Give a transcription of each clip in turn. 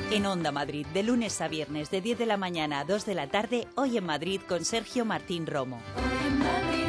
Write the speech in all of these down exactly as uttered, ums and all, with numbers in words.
En Onda Madrid, de lunes a viernes, de diez de la mañana a dos de la tarde, Hoy en Madrid con Sergio Martín Romo. Hoy en Madrid.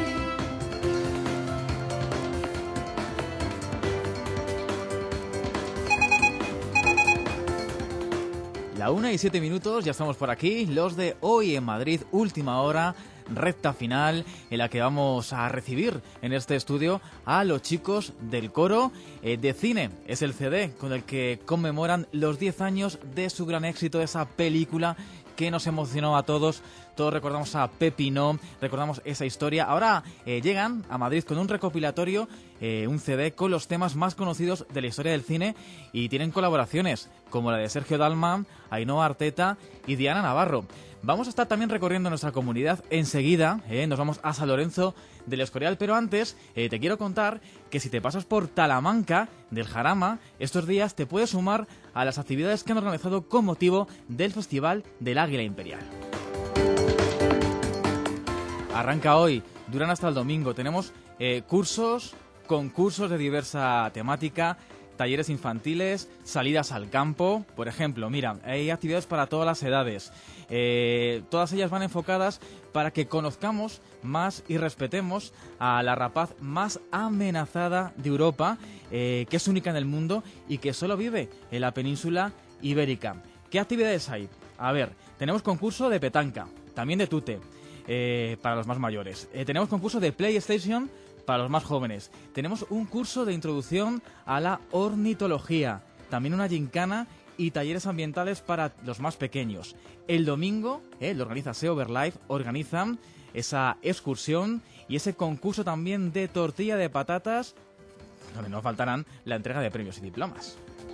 La una y siete minutos, ya estamos por aquí, los de Hoy en Madrid, última hora, recta final, en la que vamos a recibir en este estudio a los chicos del coro eh, de cine. Es el C D con el que conmemoran los diez años de su gran éxito, esa película que nos emocionó a todos. Todos recordamos a Pepino, recordamos esa historia. Ahora eh, llegan a Madrid con un recopilatorio, eh, un C D con los temas más conocidos de la historia del cine, y tienen colaboraciones como la de Sergio Dalma, Ainhoa Arteta y Diana Navarro. Vamos a estar también recorriendo nuestra comunidad enseguida, eh, nos vamos a San Lorenzo del Escorial, pero antes eh, te quiero contar que si te pasas por Talamanca del Jarama, estos días te puedes sumar a las actividades que han organizado con motivo del Festival del Águila Imperial. Arranca hoy, duran hasta el domingo, tenemos eh, cursos, concursos de diversa temática, talleres infantiles, salidas al campo. Por ejemplo, mira, hay actividades para todas las edades. Eh, todas ellas van enfocadas para que conozcamos más y respetemos a la rapaz más amenazada de Europa, eh, que es única en el mundo y que solo vive en la península ibérica. ¿Qué actividades hay? A ver, tenemos concurso de petanca, también de tute, eh, para los más mayores. Eh, tenemos concurso de PlayStation para los más jóvenes. Tenemos un curso de introducción a la ornitología, también una gincana y talleres ambientales para los más pequeños. El domingo, eh, lo organiza SEO Verlife, organizan esa excursión y ese concurso también de tortilla de patatas, donde no faltarán la entrega de premios y diplomas.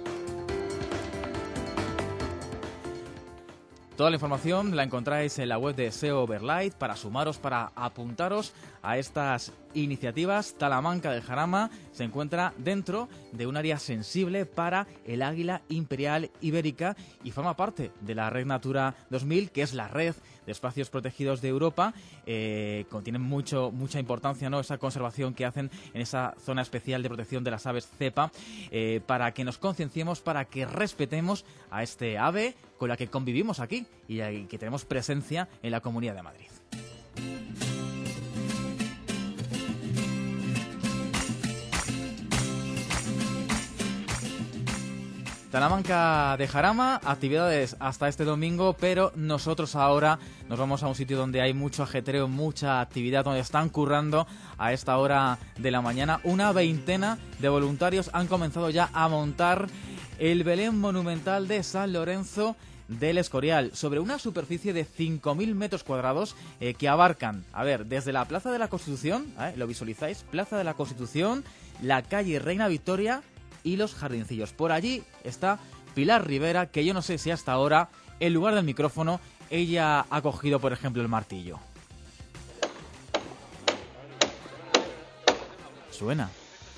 Toda la información la encontráis en la web de SEO Verlife para sumaros, para apuntaros a estas iniciativas. Talamanca del Jarama se encuentra dentro de un área sensible para el águila imperial ibérica y forma parte de la Red Natura dos mil, que es la red de espacios protegidos de Europa. Eh, contienen mucho, mucha importancia, ¿no?, esa conservación que hacen en esa zona especial de protección de las aves cepa, eh, para que nos concienciemos, para que respetemos a este ave con la que convivimos aquí y que tenemos presencia en la Comunidad de Madrid. Talamanca de Jarama, actividades hasta este domingo, pero nosotros ahora nos vamos a un sitio donde hay mucho ajetreo, mucha actividad, donde están currando a esta hora de la mañana. Una veintena de voluntarios han comenzado ya a montar el Belén monumental de San Lorenzo del Escorial, sobre una superficie de cinco mil metros cuadrados, eh, que abarcan, a ver, desde la Plaza de la Constitución, ¿eh? Lo visualizáis, Plaza de la Constitución, la calle Reina Victoria y los jardincillos. Por allí está Pilar Rivera, que yo no sé si hasta ahora, en lugar del micrófono, ella ha cogido, por ejemplo, el martillo. Suena.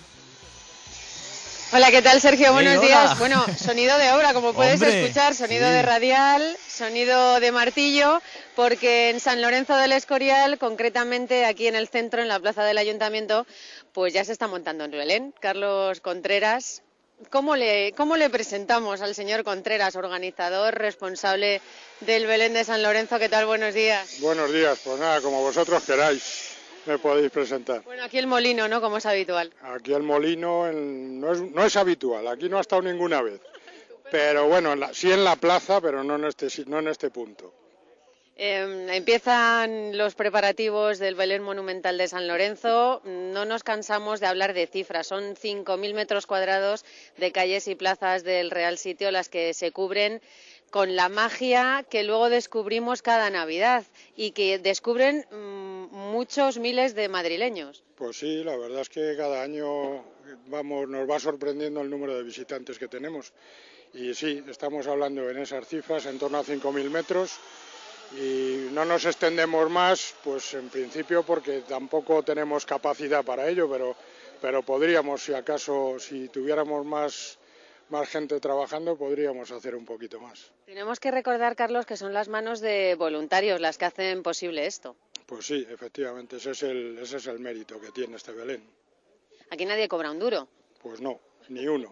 Hola, ¿qué tal, Sergio? Buenos hey, días. Bueno, sonido de obra, como puedes Hombre, escuchar, sonido sí. de radial, sonido de martillo, porque en San Lorenzo del Escorial, concretamente aquí en el centro, en la plaza del Ayuntamiento, pues ya se está montando en Belén. Carlos Contreras, ¿cómo le, cómo le presentamos al señor Contreras, organizador, responsable del Belén de San Lorenzo? ¿Qué tal? Buenos días. Buenos días, pues nada, como vosotros queráis. Me podéis presentar. Bueno, aquí el molino, ¿no?, como es habitual. Aquí el molino el, no, es, no es habitual, aquí no ha estado ninguna vez. Pero bueno, en la, sí en la plaza, pero no en este, no en este punto. Eh, empiezan los preparativos del Belén Monumental de San Lorenzo. No nos cansamos de hablar de cifras. Son cinco mil metros cuadrados de calles y plazas del Real Sitio las que se cubren con la magia que luego descubrimos cada Navidad y que descubren mmm, muchos miles de madrileños. Pues sí, la verdad es que cada año vamos, nos va sorprendiendo el número de visitantes que tenemos. Y sí, estamos hablando en esas cifras, en torno a cinco mil metros. Y no nos extendemos más, pues en principio porque tampoco tenemos capacidad para ello, pero, pero podríamos, si acaso, si tuviéramos más... más gente trabajando, podríamos hacer un poquito más. Tenemos que recordar, Carlos, que son las manos de voluntarios las que hacen posible esto. Pues sí, efectivamente, ese es el, ese es el mérito que tiene este Belén. Aquí nadie cobra un duro. Pues no, ni uno.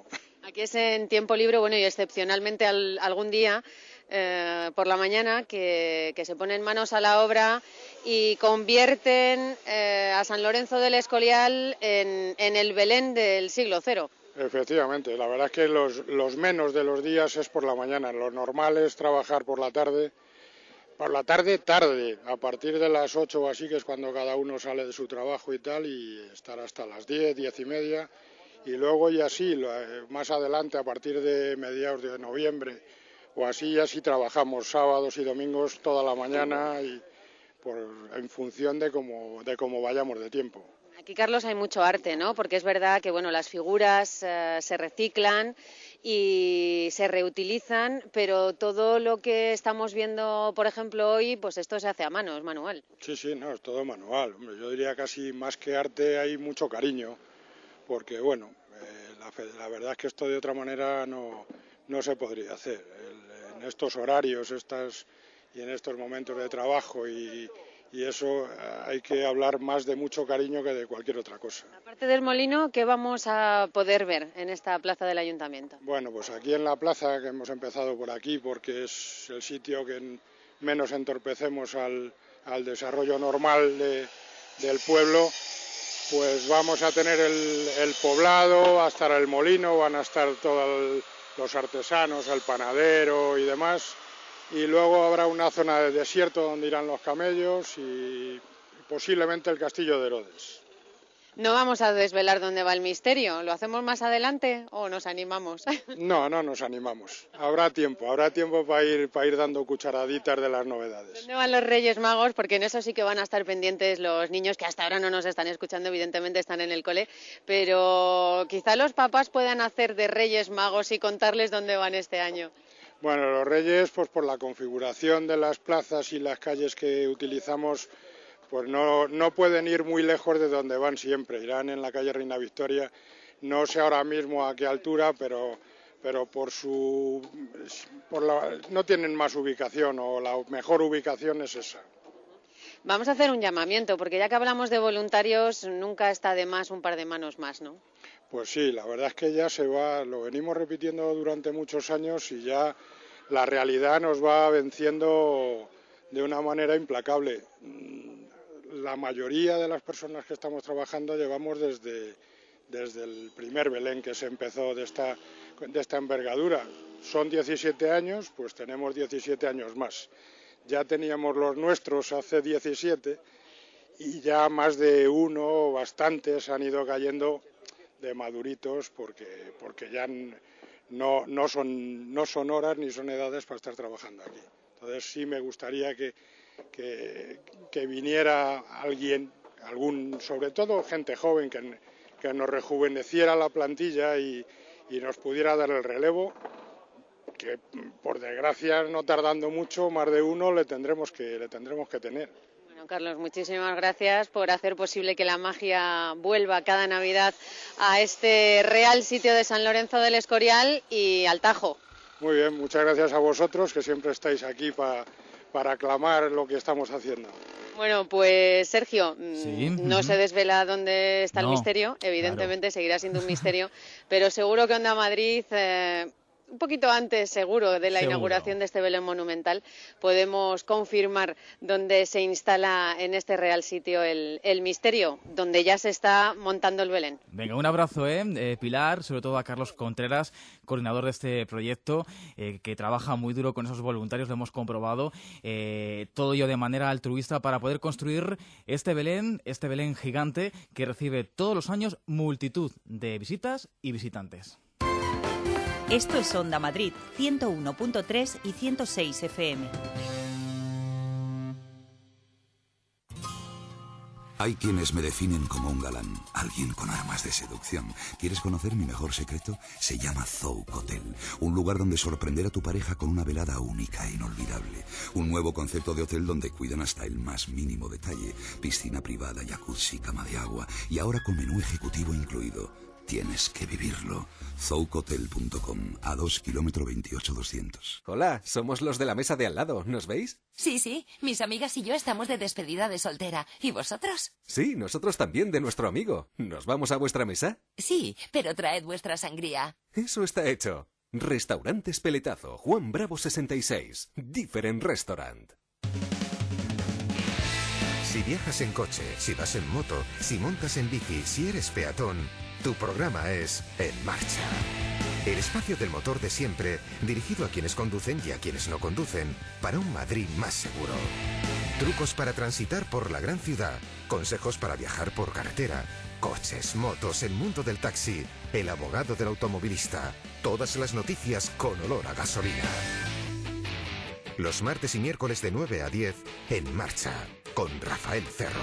Aquí es en tiempo libre, bueno, y excepcionalmente al, algún día eh, por la mañana que, que se ponen manos a la obra y convierten eh, a San Lorenzo del Escorial en, en el Belén del siglo cero. Efectivamente, la verdad es que los, los menos de los días es por la mañana, lo normal es trabajar por la tarde, por la tarde tarde, a partir de las ocho o así, que es cuando cada uno sale de su trabajo y tal, y estar hasta las diez, diez y media. Y luego y así, más adelante, a partir de mediados de noviembre o así, ya sí trabajamos sábados y domingos toda la mañana y por, en función de cómo, de cómo vayamos de tiempo. Aquí, Carlos, hay mucho arte, ¿no? Porque es verdad que, bueno, las figuras eh, se reciclan y se reutilizan, pero todo lo que estamos viendo, por ejemplo, hoy, pues esto se hace a mano, es manual. Sí, sí, no, es todo manual. Hombre, yo diría casi más que arte hay mucho cariño. Porque, bueno, eh, la, la verdad es que esto de otra manera no, no se podría hacer. El, en estos horarios estas, y en estos momentos de trabajo y, y eso hay que hablar más de mucho cariño que de cualquier otra cosa. Aparte del molino, ¿qué vamos a poder ver en esta plaza del Ayuntamiento? Bueno, pues aquí en la plaza, que hemos empezado por aquí porque es el sitio que menos entorpecemos al, al desarrollo normal de, del pueblo, pues vamos a tener el, el poblado, va a estar el molino, van a estar todos los artesanos, el panadero y demás. Y luego habrá una zona de desierto donde irán los camellos y posiblemente el castillo de Herodes. No vamos a desvelar dónde va el misterio. ¿Lo hacemos más adelante o nos animamos? No, no nos animamos. Habrá tiempo, habrá tiempo para ir, para ir dando cucharaditas de las novedades. ¿Dónde van los Reyes Magos? Porque en eso sí que van a estar pendientes los niños que hasta ahora no nos están escuchando, evidentemente están en el cole, pero quizá los papás puedan hacer de Reyes Magos y contarles dónde van este año. Bueno, los Reyes, pues por la configuración de las plazas y las calles que utilizamos, pues no, no pueden ir muy lejos de donde van siempre. Irán en la calle Reina Victoria, no sé ahora mismo a qué altura, pero, pero por su, por la, no tienen más ubicación o la mejor ubicación es esa. Vamos a hacer un llamamiento, porque ya que hablamos de voluntarios, nunca está de más un par de manos más, ¿no? Pues sí, la verdad es que ya se va, lo venimos repitiendo durante muchos años y ya la realidad nos va venciendo de una manera implacable. La mayoría de las personas que estamos trabajando llevamos desde, desde el primer Belén que se empezó de esta, de esta envergadura. Son diecisiete años, pues tenemos diecisiete años más. Ya teníamos los nuestros hace diecisiete y ya más de uno o bastantes han ido cayendo de maduritos porque, porque ya no, no, son, no son horas ni son edades para estar trabajando aquí. Entonces sí me gustaría que Que, que viniera alguien, algún, sobre todo gente joven, que, que nos rejuveneciera la plantilla y, y nos pudiera dar el relevo, que por desgracia no tardando mucho, más de uno le tendremos que, le tendremos que tener. Bueno, Carlos, muchísimas gracias por hacer posible que la magia vuelva cada Navidad a este real sitio de San Lorenzo del Escorial y al Tajo. Muy bien, muchas gracias a vosotros, que siempre estáis aquí para para aclamar lo que estamos haciendo. Bueno, pues Sergio, sí. no se desvela dónde está no, el misterio, evidentemente claro. Seguirá siendo un misterio, pero seguro que Onda Madrid, eh, un poquito antes seguro de la seguro. inauguración de este Belén monumental, podemos confirmar dónde se instala en este real sitio el, el misterio, donde ya se está montando el Belén. Venga, un abrazo, ¿eh? Eh, Pilar, sobre todo a Carlos Contreras, coordinador de este proyecto, eh, que trabaja muy duro con esos voluntarios, lo hemos comprobado, eh, todo ello de manera altruista para poder construir este Belén, este Belén gigante que recibe todos los años multitud de visitas y visitantes. Esto es Onda Madrid, ciento uno punto tres y ciento seis F M. Hay quienes me definen como un galán, alguien con armas de seducción. ¿Quieres conocer mi mejor secreto? Se llama Zouk Hotel, un lugar donde sorprender a tu pareja con una velada única e inolvidable. Un nuevo concepto de hotel donde cuidan hasta el más mínimo detalle. Piscina privada, jacuzzi, cama de agua y ahora con menú ejecutivo incluido. tienes que vivirlo. Zoucotel punto com, A dos, kilómetro veintiocho doscientos. Hola, somos los de la mesa de al lado, ¿nos veis? Sí, sí, mis amigas y yo estamos de despedida de soltera. ¿Y vosotros? Sí, nosotros también, de nuestro amigo. ¿Nos vamos a vuestra mesa? Sí, pero traed vuestra sangría. Eso está hecho. Restaurantes Peletazo, Juan Bravo sesenta y seis. Different Restaurant. Si viajas en coche, si vas en moto, si montas en bici, si eres peatón, tu programa es En Marcha. El espacio del motor de siempre, dirigido a quienes conducen y a quienes no conducen, para un Madrid más seguro. Trucos para transitar por la gran ciudad, consejos para viajar por carretera, coches, motos, el mundo del taxi, el abogado del automovilista, todas las noticias con olor a gasolina. Los martes y miércoles de nueve a diez, En Marcha, con Rafael Cerro.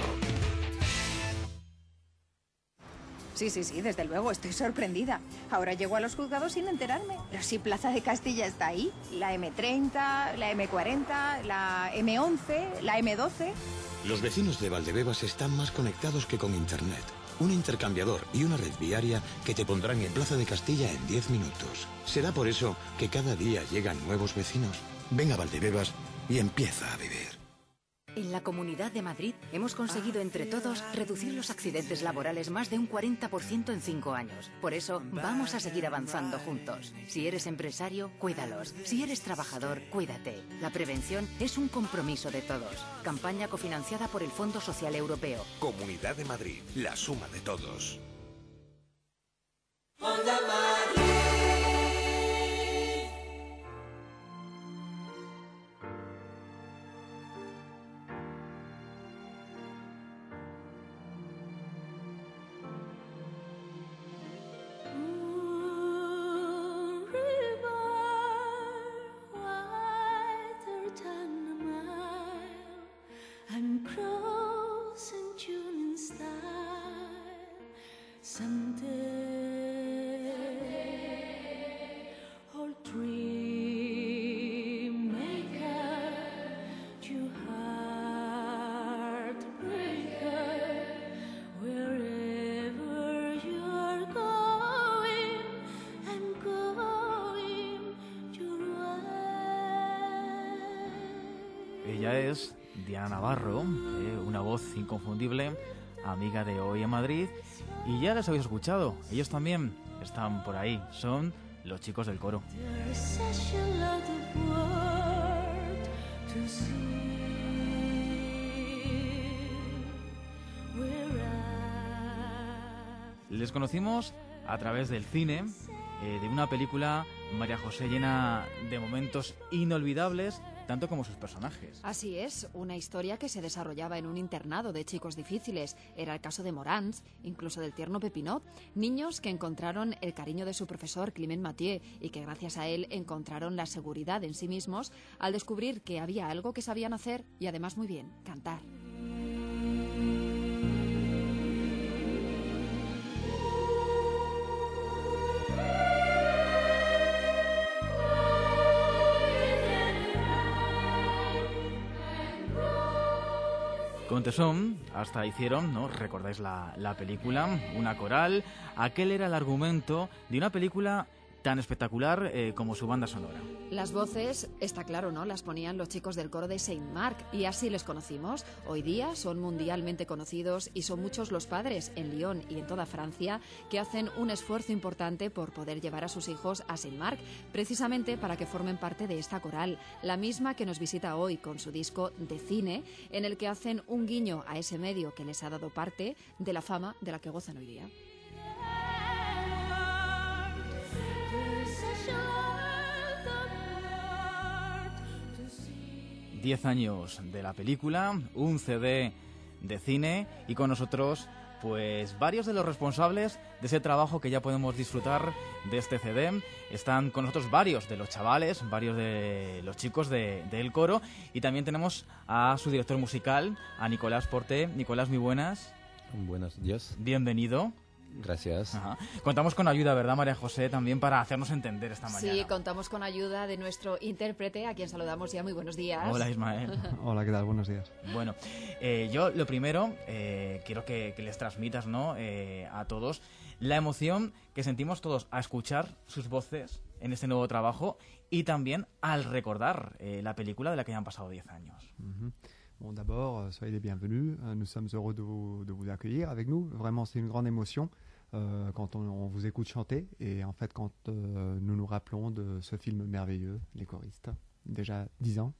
Sí, sí, sí, desde luego, estoy sorprendida. Ahora llego a los juzgados sin enterarme. Pero si Plaza de Castilla está ahí, la eme treinta, la eme cuarenta, la eme once, la eme doce... Los vecinos de Valdebebas están más conectados que con Internet. Un intercambiador y una red viaria que te pondrán en Plaza de Castilla en diez minutos. Será por eso que cada día llegan nuevos vecinos. Ven a Valdebebas y empieza a vivir. En la Comunidad de Madrid hemos conseguido entre todos reducir los accidentes laborales más de un cuarenta por ciento en cinco años. Por eso vamos a seguir avanzando juntos. Si eres empresario, cuídalos. Si eres trabajador, cuídate. La prevención es un compromiso de todos. Campaña cofinanciada por el Fondo Social Europeo. Comunidad de Madrid, la suma de todos. Ella es Diana Navarro, eh, una voz inconfundible, amiga de Hoy en Madrid, y ya les habéis escuchado, ellos también están por ahí, son los chicos del coro. Les conocimos a través del cine, eh, de una película, María José, llena de momentos inolvidables, tanto como sus personajes. Así es, una historia que se desarrollaba en un internado de chicos difíciles. Era el caso de Morans, incluso del tierno Pepinot, niños que encontraron el cariño de su profesor Clement Mathieu y que gracias a él encontraron la seguridad en sí mismos al descubrir que había algo que sabían hacer y además muy bien, cantar. Con tesón, hasta hicieron, ¿no? ¿Recordáis la, la película? Una coral. Aquel era el argumento de una película tan espectacular eh, como su banda sonora. Las voces, está claro, ¿no? Las ponían los chicos del coro de Saint-Marc y así les conocimos. Hoy día son mundialmente conocidos y son muchos los padres en Lyon y en toda Francia que hacen un esfuerzo importante por poder llevar a sus hijos a Saint-Marc, precisamente para que formen parte de esta coral, la misma que nos visita hoy con su disco de cine, en el que hacen un guiño a ese medio que les ha dado parte de la fama de la que gozan hoy día. Diez años de la película, un ce de de cine y con nosotros pues varios de los responsables de ese trabajo que ya podemos disfrutar de este ce de. Están con nosotros varios de los chavales, varios de los chicos de, del coro y también tenemos a su director musical, a Nicolás Porté. Nicolás, muy buenas. Buenos días. Bienvenido. Gracias. Ajá. Contamos con ayuda, ¿verdad, María José? También para hacernos entender esta mañana. Sí, contamos con ayuda de nuestro intérprete, a quien saludamos ya. Muy buenos días. Hola, Ismael. Hola, ¿qué tal? Buenos días. Bueno, eh, yo lo primero eh, quiero que, que les transmitas, ¿no? eh, a todos la emoción que sentimos todos a escuchar sus voces en este nuevo trabajo y también al recordar eh, la película de la que ya han pasado diez años. Mm-hmm. Bon, d'abord, soyez les bienvenus. Nous sommes heureux de vous, de vous accueillir avec nous. Vraiment, c'est une grande émotion euh, quand on, on vous écoute chanter et en fait, quand euh, nous nous rappelons de ce film merveilleux, Les choristes, déjà dix ans.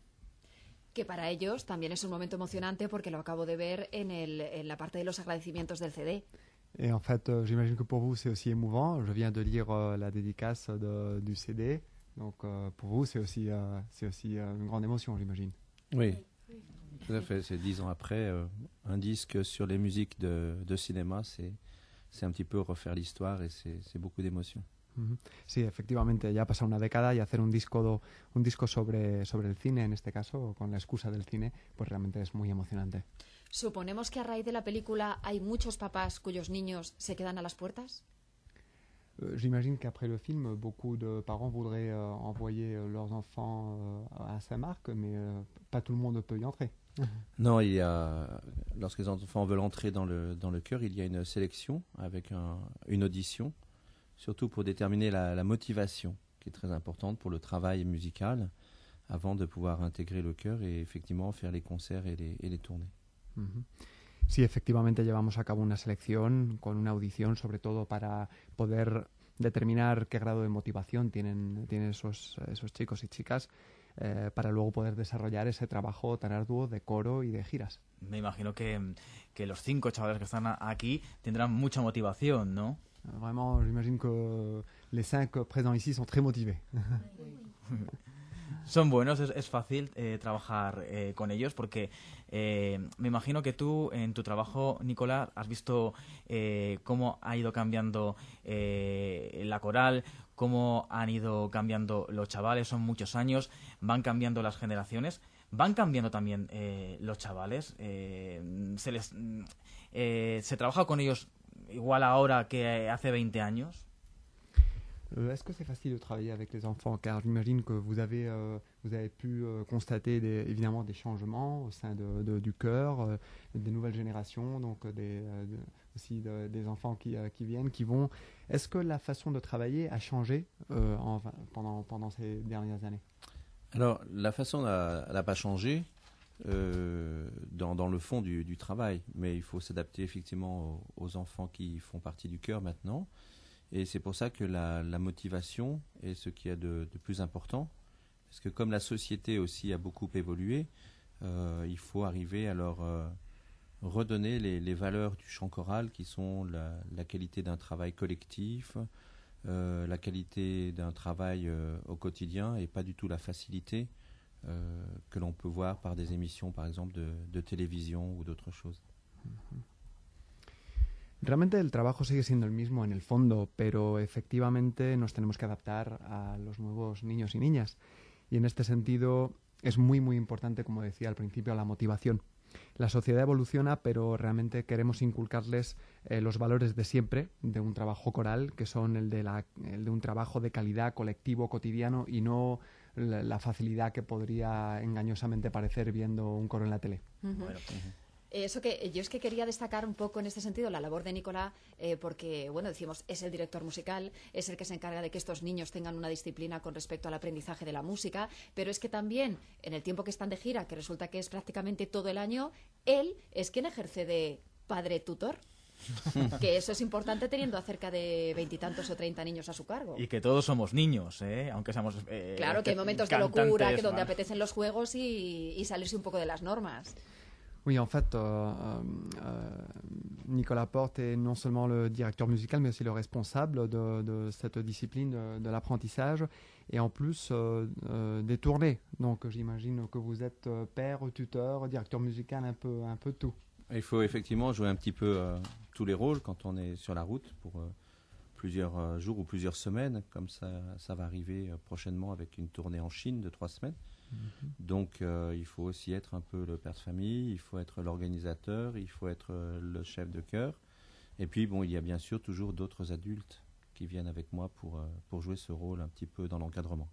Que para ellos también es un momento emocionante porque lo acabo de ver en, el, en la parte de los agradecimientos del C D. Et en fait, euh, j'imagine que pour vous, c'est aussi émouvant. Je viens de lire euh, la dédicace de, du C D. Donc, euh, pour vous, c'est aussi, euh, c'est aussi euh, une grande émotion, j'imagine. Oui, tout à fait. C'est dix ans après. Euh, un disque sur les musiques de, de cinéma, c'est, c'est un petit peu refaire l'histoire et c'est, c'est beaucoup d'émotions. Uh-huh. Sí, efectivamente, ya ha pasado una década y hacer un disco, do, un disco sobre, sobre el cine, en este caso, con la excusa del cine, pues realmente es muy emocionante. Suponemos que a raíz de la película hay muchos papás cuyos niños se quedan a las puertas. Euh, j'imagine qu'après le film, beaucoup de parents voudraient euh, envoyer euh, leurs enfants euh, à Saint-Marc, mais euh, pas tout le monde peut y entrer. Non, il y a, lorsque les enfants veulent entrer dans le, dans le chœur, il y a une sélection avec un, une audition, surtout pour déterminer la, la motivation, qui est très importante pour le travail musical, avant de pouvoir intégrer le chœur et effectivement faire les concerts et les, et les tournées. Uh-huh. Sí, efectivamente llevamos a cabo una selección con una audición, sobre todo para poder determinar qué grado de motivación tienen, tienen esos, esos chicos y chicas eh, para luego poder desarrollar ese trabajo tan arduo de coro y de giras. Me imagino que, que los cinco chavales que están aquí tendrán mucha motivación, ¿no? Vraiment, j'imagine que les cinq présents ici sont très motivés. Son buenos, es, es fácil eh, trabajar eh, con ellos porque eh, me imagino que tú en tu trabajo, Nicolás, has visto eh, cómo ha ido cambiando eh, la coral, cómo han ido cambiando los chavales, son muchos años, van cambiando las generaciones, van cambiando también eh, los chavales, eh, se les eh, se trabaja con ellos igual ahora que hace veinte años. Euh, est-ce que c'est facile de travailler avec les enfants? Car j'imagine que vous avez, euh, vous avez pu euh, constater des, évidemment des changements au sein de, de, du chœur, euh, des nouvelles générations, donc des, euh, de, aussi de, des enfants qui, euh, qui viennent, qui vont. Est-ce que la façon de travailler a changé euh, en, pendant, pendant ces dernières années? Alors, la façon n'a pas changé euh, dans, dans le fond du, du travail, mais il faut s'adapter effectivement aux, aux enfants qui font partie du chœur maintenant. Et c'est pour ça que la, la motivation est ce qui est de, de plus important. Parce que comme la société aussi a beaucoup évolué, euh, il faut arriver à leur euh, redonner les, les valeurs du chant choral qui sont la, la qualité d'un travail collectif, euh, la qualité d'un travail euh, au quotidien et pas du tout la facilité euh, que l'on peut voir par des émissions par exemple de, de télévision ou d'autres choses. Mm-hmm. Realmente el trabajo sigue siendo el mismo en el fondo, pero efectivamente nos tenemos que adaptar a los nuevos niños y niñas. Y en este sentido es muy, muy importante, como decía al principio, la motivación. La sociedad evoluciona, pero realmente queremos inculcarles eh, los valores de siempre, de un trabajo coral, que son el de, la, el de un trabajo de calidad colectivo, cotidiano, y no la, la facilidad que podría engañosamente parecer viendo un coro en la tele. Uh-huh. Bueno, uh-huh. Eso que yo es que quería destacar un poco en este sentido la labor de Nicolás, eh, porque, bueno, decimos, es el director musical, es el que se encarga de que estos niños tengan una disciplina con respecto al aprendizaje de la música, pero es que también, en el tiempo que están de gira, que resulta que es prácticamente todo el año, él es quien ejerce de padre tutor. Que eso es importante teniendo a cerca de veintitantos o treinta niños a su cargo. Y que todos somos niños, ¿eh? Aunque seamos eh, claro, que hay momentos de locura, que donde apetecen los juegos y, y salirse un poco de las normas. Oui, en fait, euh, euh, Nicolas Porte est non seulement le directeur musical, mais aussi le responsable de, de cette discipline de, de l'apprentissage, et en plus euh, euh, des tournées. Donc j'imagine que vous êtes père, tuteur, directeur musical, un peu, un peu tout. Il faut effectivement jouer un petit peu euh, tous les rôles quand on est sur la route pour euh, plusieurs euh, jours ou plusieurs semaines, comme ça, ça va arriver euh, prochainement avec une tournée en Chine de trois semaines. Mm-hmm. Donc euh, il faut aussi être un peu le père de famille, il faut être l'organisateur, il faut être euh, le chef de chœur, Et puis, bon, il y a bien sûr toujours d'autres adultes qui viennent avec moi pour, euh, pour jouer ce rôle un petit peu dans l'encadrement.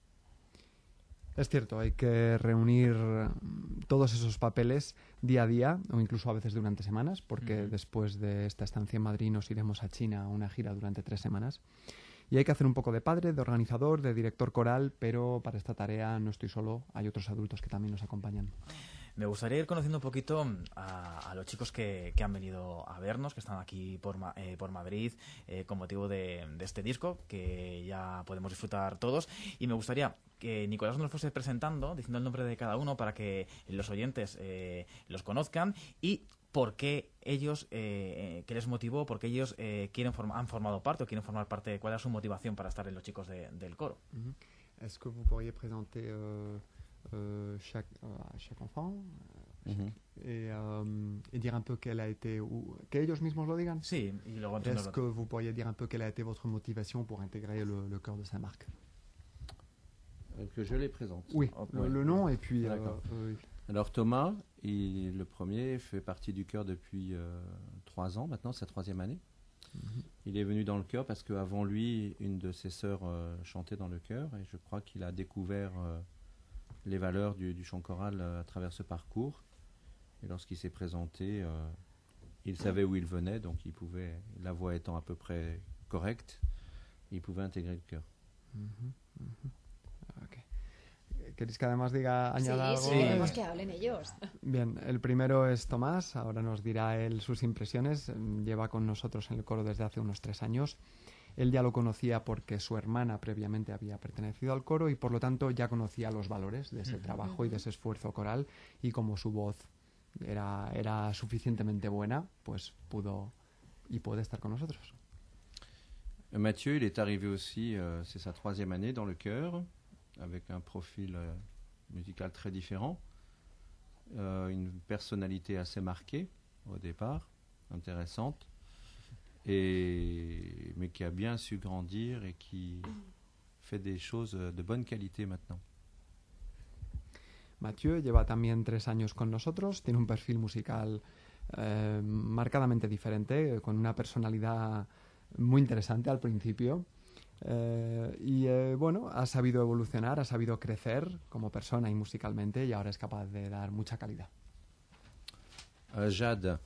Es cierto, hay que reunir todos esos papeles día a día o incluso a veces durante semanas, porque uh-huh. después de esta estancia en Madrid nos iremos a China a una gira durante tres semanas. Y hay que hacer un poco de padre, de organizador, de director coral, pero para esta tarea no estoy solo, hay otros adultos que también nos acompañan. Me gustaría ir conociendo un poquito a, a los chicos que, que han venido a vernos, que están aquí por, eh, por Madrid eh, con motivo de, de este disco, que ya podemos disfrutar todos. Y me gustaría que Nicolás nos fuese presentando, diciendo el nombre de cada uno para que los oyentes eh, los conozcan y por qué ellos, eh, qué les motivó, por qué ellos eh, quieren form- han formado parte o quieren formar parte, cuál es su motivación para estar en los chicos de, del coro. Mm-hmm. Est-ce que vous pourriez présenter euh, euh, chaque, euh, chaque enfant euh, Mm-hmm. et, euh, et dire un peu quelle a été, ou, que ellos mismos lo digan? Sí, y luego Est-ce que vous pourriez dire un peu quelle a été votre motivation pour intégrer le, le chœur de Saint-Marc? Que je les présente. Oui, oh, le, ouais. le nom et puis... Euh, euh, Alors Thomas, il, le premier, fait partie du chœur depuis euh, trois ans, maintenant, c'est sa troisième année. Mm-hmm. Il est venu dans le chœur parce qu'avant lui, une de ses sœurs euh, chantait dans le chœur et je crois qu'il a découvert euh, les valeurs du, du chant choral euh, à travers ce parcours. Et lorsqu'il s'est présenté, euh, il savait où il venait, donc il pouvait, la voix étant à peu près correcte, il pouvait intégrer le chœur. Mm-hmm. Mm-hmm. Okay. ¿Queréis que además diga, añada sí, algo? Sí, queremos que hablen ellos. Bien, el primero es Tomás, ahora nos dirá él sus impresiones. Lleva con nosotros en el coro desde hace unos tres años. Él ya lo conocía porque su hermana previamente había pertenecido al coro y por lo tanto ya conocía los valores de ese uh-huh. trabajo y de ese esfuerzo coral y como su voz era, era suficientemente buena, pues pudo y puede estar con nosotros. Mathieu, il est arrivé aussi, euh, c'est sa troisième année dans le chœur, avec un profil euh, musical très différent, euh, une personnalité assez marquée au départ, intéressante, et, mais qui a bien su grandir et qui fait des choses de bonne qualité maintenant. Mathieu lleva también tres años con nosotros, tiene un perfil musical eh, marcadamente diferente, con una personalidad muy interesante al principio. Eh, y eh, bueno, ha sabido evolucionar, ha sabido crecer como persona y musicalmente y ahora es capaz de dar mucha calidad. Uh, Jade.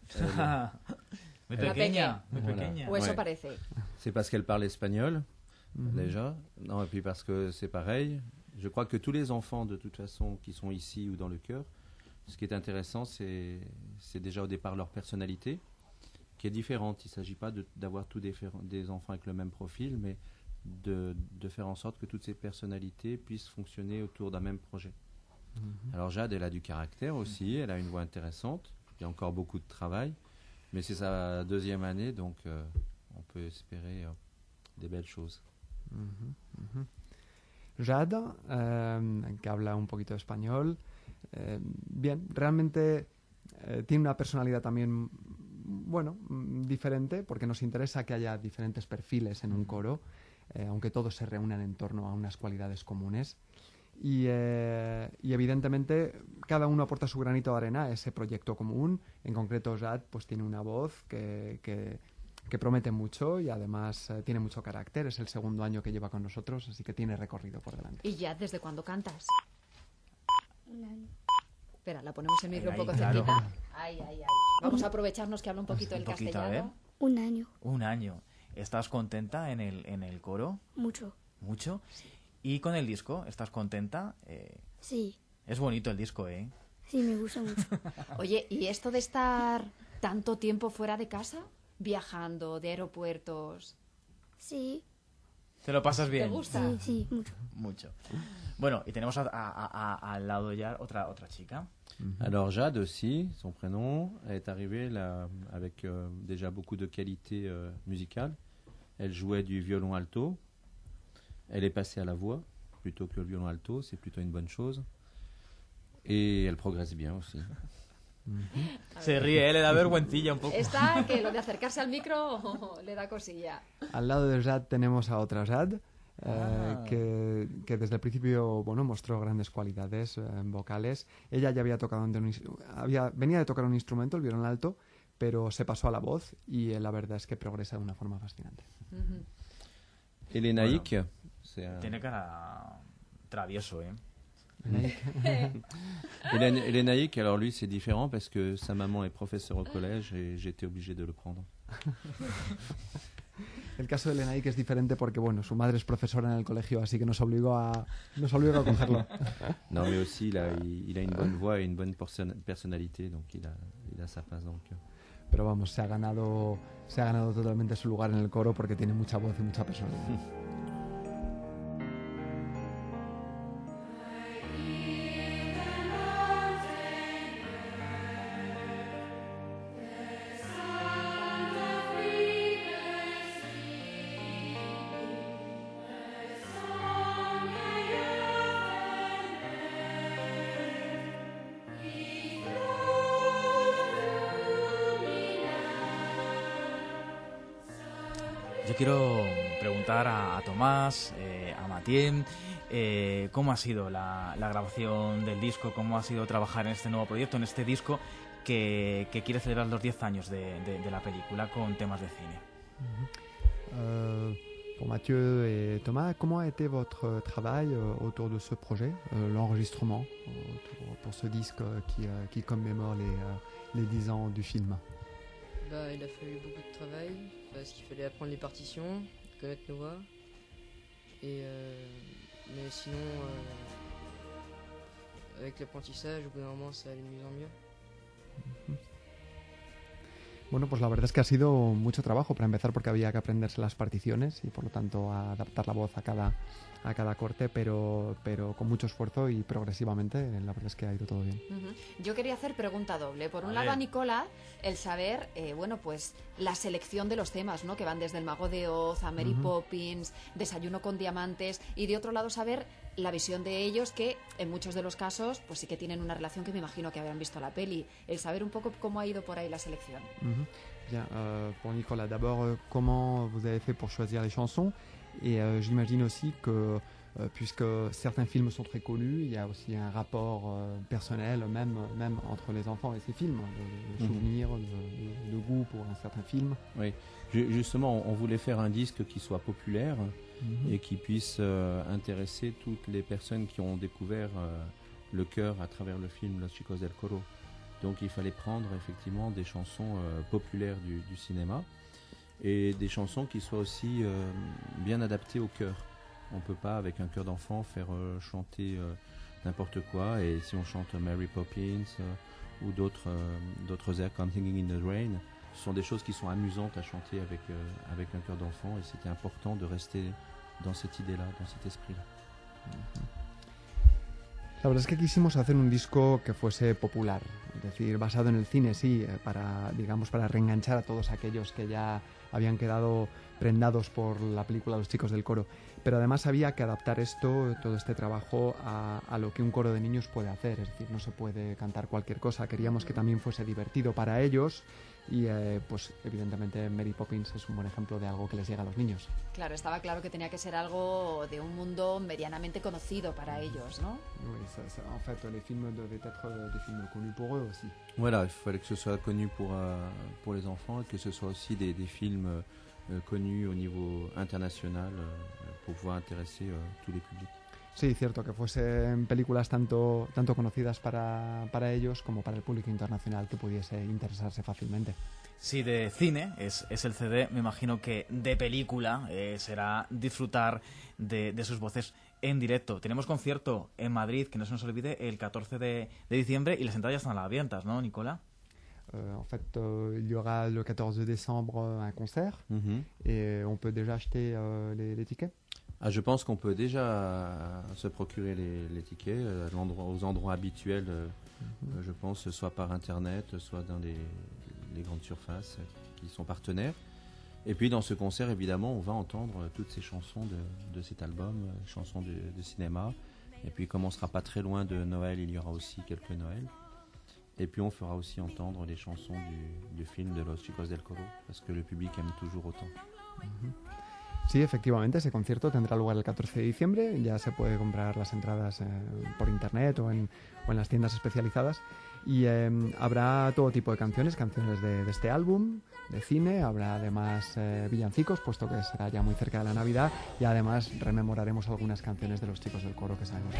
Muy pequeña, muy voilà. pequeña. O eso ouais. parece. C'est parce qu'elle parle espagnol, mm-hmm. déjà. Non, et puis parce que c'est pareil. Je crois que tous les enfants, de toute façon, qui sont ici ou dans le chœur, ce qui est intéressant, c'est, c'est déjà au départ leur personnalité, qui est différente. Il ne s'agit pas de, d'avoir tous des, des enfants avec le même profil, mais de, de faire en sorte que toutes ces personnalités puissent fonctionner autour d'un même projet. Mm-hmm. Alors Jade, elle a du caractère aussi, elle a une voix intéressante, il y a encore beaucoup de travail, mais c'est sa deuxième année, donc euh, on peut espérer euh, des belles choses. Mm-hmm. Mm-hmm. Jade, eh, que habla un poquito español, eh, bien, realmente eh, tiene una personalidad también bueno, diferente, porque nos interesa que haya diferentes perfiles en un coro, eh, aunque todos se reúnan en torno a unas cualidades comunes. Y, eh, y evidentemente cada uno aporta su granito de arena a ese proyecto común. En concreto, Jad pues tiene una voz que, que, que promete mucho y además eh, tiene mucho carácter. Es el segundo año que lleva con nosotros, así que tiene recorrido por delante. ¿Y ya desde cuándo cantas? Un año. Espera, la ponemos el micro Ahí, un poco claro. cerquita. Ay, ay, ay. Vamos a aprovecharnos que habla un poquito Un el poquito, castellano. ¿eh? Un año. Un año. ¿Estás contenta en el, en el coro? Mucho. ¿Mucho? Sí. ¿Y con el disco? ¿Estás contenta? Eh, Sí. es bonito el disco, ¿eh? Sí, me gusta mucho. Oye, ¿y esto de estar tanto tiempo fuera de casa? Viajando, de aeropuertos. Sí. ¿Te lo pasas bien? ¿Te gusta? Sí, sí, mucho. Mucho. Bueno, y tenemos a, a, a, al lado ya otra, otra chica. Mm-hmm. Alors Jade aussi, son prénom, elle est arrivée là, avec euh, déjà beaucoup de qualités euh, musicales. Elle jouait du violon alto. Elle est passée à la voix plutôt que le violon alto, c'est plutôt une bonne chose. Et elle progresse bien aussi. Mm-hmm. Se ríe, le da vergüencilla un poco. Está que lo de acercarse al micro le da cosilla. Al lado de Jad tenemos a otra Jad, eh, Ah. que, que desde el principio bueno, mostró grandes cualidades eh, vocales. Ella ya había tocado un, había, venía de tocar un instrumento, el violón alto, pero se pasó a la voz y eh, la verdad es que progresa de una forma fascinante. Ujú. Et les naïcs, Bueno, c'est un- tiene cara travieso, ¿eh? Et les- et les naïcs, alors lui, c'est différent parce que sa maman est professeure au collège et j'étais obligé de le prendre. El caso de Lenaik es diferente porque, bueno, su madre es profesora en el colegio, así que nos obligó a, nos obligó a cogerlo. Non, mais aussi, il a, il, il a une bonne voix et une bonne person- personnalité, donc il a, il a sa place dans le cœur. Pero vamos, se ha ganado, se ha ganado totalmente su lugar en el coro porque tiene mucha voz y mucha personalidad. Yo quiero preguntar a, a Tomás, eh, a Mathieu, eh, cómo ha sido la, la grabación del disco, cómo ha sido trabajar en este nuevo proyecto, en este disco que, que quiere celebrar los diez años de, de- de la película con temas de cine. Euh, pour Mathieu et Thomas, comment a été votre travail euh, autour de ce projet, euh, l'enregistrement euh, autour- pour ce disque euh, qui, euh, qui commémore les, euh, les dix ans du film? Bah, il a fallu beaucoup de travail parce qu'il fallait apprendre les partitions, connaître nos voix. Et euh, mais sinon, euh, avec l'apprentissage, au bout d'un moment, ça allait de mieux en mieux. Bueno, pues la verdad es que ha sido mucho trabajo para empezar porque había que aprenderse las particiones y por lo tanto adaptar la voz a cada, a cada corte, pero, pero con mucho esfuerzo y progresivamente la verdad es que ha ido todo bien. Ujú. Yo quería hacer pregunta doble. Por un A lado ver. a Nicola, el saber, eh, bueno, pues la selección de los temas, ¿no? Que van desde El Mago de Oz a Mary Ujú. Poppins, Desayuno con Diamantes, y de otro lado saber la visión de ellos, que en muchos de los casos, pues sí que tienen una relación que me imagino que habrán visto la peli. El saber un poco cómo ha ido por ahí la selección. Mhm. Bien, euh, pour Nicolas, d'abord, euh, comment vous avez fait pour choisir les chansons? Et euh, j'imagine aussi que, euh, puisque certains films sont très connus, il y a aussi un rapport euh, personnel, même, même entre les enfants et ces films, de, de Mhm. souvenirs, de, de goût pour un certain film. Oui, Ju- justement, on on voulait faire un disque qui soit populaire Mhm. et qui puisse euh, intéresser toutes les personnes qui ont découvert euh, le chœur à travers le film Los Chicos del Coro. Donc il fallait prendre effectivement des chansons euh, populaires du, du cinéma et des chansons qui soient aussi euh, bien adaptées au chœur. On ne peut pas, avec un chœur d'enfant, faire euh, chanter euh, n'importe quoi. Et si on chante Mary Poppins euh, ou d'autres euh, d'autres airs comme Singing in the Rain, ce sont des choses qui sont amusantes à chanter avec, euh, avec un chœur d'enfant. Et c'était important de rester dans cette idée-là, dans cet esprit-là. La verdad es que quisimos hacer un disco que fuese popular, es decir, basado en el cine, sí, eh, para, digamos, para reenganchar a todos aquellos que ya habían quedado prendados por la película Los Chicos del Coro. Pero además había que adaptar esto, todo este trabajo, a, a lo que un coro de niños puede hacer, es decir, no se puede cantar cualquier cosa. Queríamos que también fuese divertido para ellos y, eh, pues, evidentemente, Mary Poppins es un buen ejemplo de algo que les llega a los niños. Claro, estaba claro que tenía que ser algo de un mundo medianamente conocido para ellos, ¿no? Oui, ça, ça, en fait, les films devaient être euh, des films connus pour eux aussi. Voilà, il fallait que ce soit connu pour, euh, pour les enfants et que ce soit aussi des, des films euh, connus au niveau international euh, pour pouvoir intéresser euh, tous les publics. Sí, cierto, que fuesen películas tanto, tanto conocidas para, para ellos como para el público internacional que pudiese interesarse fácilmente. Si de cine es, es el C D, me imagino que de película eh, será disfrutar de, de sus voces en directo. Tenemos concierto en Madrid, que no se nos olvide, el catorce de, de diciembre y las entradas ya están a las ventas, ¿no, Nicola? Euh, en fait, euh, il y aura le quatorze décembre euh, un concert Mhm. et on peut déjà acheter euh, les, les tickets. Ah, je pense qu'on peut déjà euh, se procurer les, les tickets euh, à l'endroit- aux endroits habituels, euh, Mhm. euh, je pense, soit par Internet, soit dans les, les grandes surfaces euh, qui sont partenaires. Et puis dans ce concert, évidemment, on va entendre euh, toutes ces chansons de, de cet album, euh, chansons de, de cinéma. Et puis comme on ne sera pas très loin de Noël, il y aura aussi quelques Noëls. Et puis on fera aussi entendre les chansons du, du film de Los Chicos del Coro, parce que le public aime toujours autant. Mhm. Sí, efectivamente, ese concierto tendrá lugar el catorce de diciembre. Ya se puede comprar las entradas eh, por internet o en, o en las tiendas especializadas. Y eh, habrá todo tipo de canciones, canciones de, de este álbum, de cine. Habrá además eh, villancicos, puesto que será ya muy cerca de la Navidad. Y además rememoraremos algunas canciones de los chicos del coro que sabemos.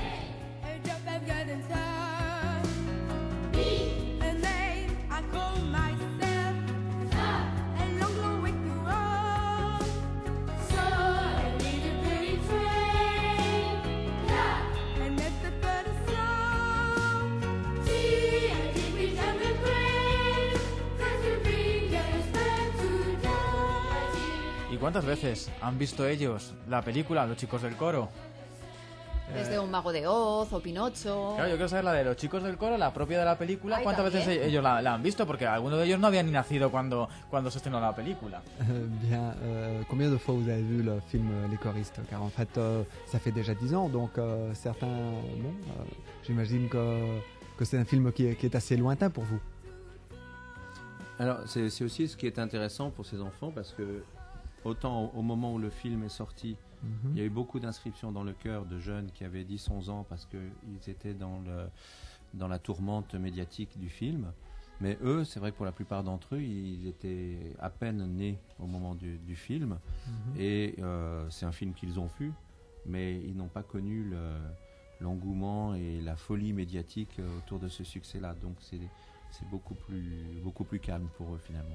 ¿Cuántas veces han visto ellos la película, los chicos del coro? Desde eh... Un mago de Oz o Pinocho. Claro, yo quiero saber la de los chicos del coro, la propia de la película. Ay, ¿cuántas ¿también? veces ellos la, la han visto? Porque algunos de ellos no habían ni nacido cuando, cuando se estrenó la película. Euh, bien, euh, combien de fois vous avez vu le film Les Choristes? Car en fait, euh, ça fait déjà dix ans, donc euh, certains, bon, euh, j'imagine que, que c'est un film qui est, qui est assez lointain pour vous. Alors, c'est, c'est aussi ce qui est intéressant pour ces enfants, parce que autant au, au moment où le film est sorti, mm-hmm. il y a eu beaucoup d'inscriptions dans le chœur de jeunes qui avaient dix onze ans parce qu'ils étaient dans, le, dans la tourmente médiatique du film. Mais eux, c'est vrai que pour la plupart d'entre eux, ils étaient à peine nés au moment du, du film. Mm-hmm. Et euh, c'est un film qu'ils ont vu, mais ils n'ont pas connu le, l'engouement et la folie médiatique autour de ce succès-là. Donc c'est, c'est beaucoup plus, beaucoup plus calme pour eux finalement.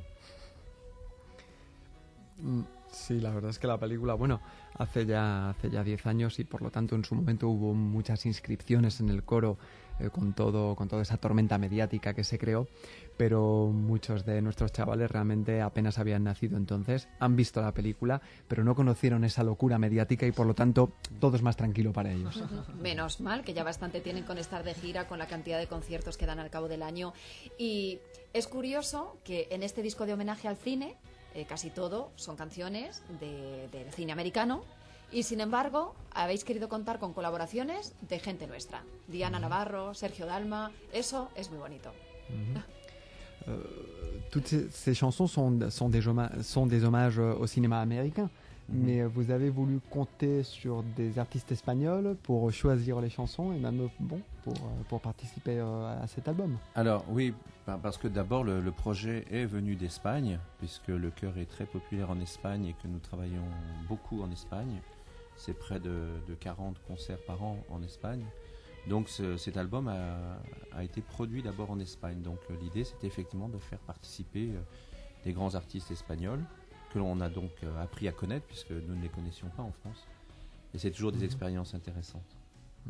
Sí, la verdad es que la película, bueno, hace ya hace ya diez años y por lo tanto en su momento hubo muchas inscripciones en el coro eh, con todo con toda esa tormenta mediática que se creó, pero muchos de nuestros chavales realmente apenas habían nacido entonces, han visto la película, pero no conocieron esa locura mediática y por lo tanto todo es más tranquilo para ellos. Menos mal, que ya bastante tienen con estar de gira, con la cantidad de conciertos que dan al cabo del año. Y es curioso que en este disco de homenaje al cine, Eh, casi todo son canciones de, del cine americano y sin embargo habéis querido contar con colaboraciones de gente nuestra. Diana Navarro, Sergio Dalma, eso es muy bonito. Mm-hmm. euh, toutes ces, ces chansons sont, sont, des hommages, sont des hommages au cinéma américain, mm-hmm. mais vous avez voulu compter sur des artistes espagnols pour choisir les chansons et même bon, pour, pour participer à cet album. Alors oui, parce que d'abord le, le projet est venu d'Espagne, puisque le chœur est très populaire en Espagne et que nous travaillons beaucoup en Espagne. C'est près de, de quarante concerts par an en Espagne. Donc ce, cet album a, a été produit d'abord en Espagne. Donc l'idée c'était effectivement de faire participer des grands artistes espagnols que l'on a donc appris à connaître puisque nous ne les connaissions pas en France. Et c'est toujours des mmh. expériences intéressantes. Mmh,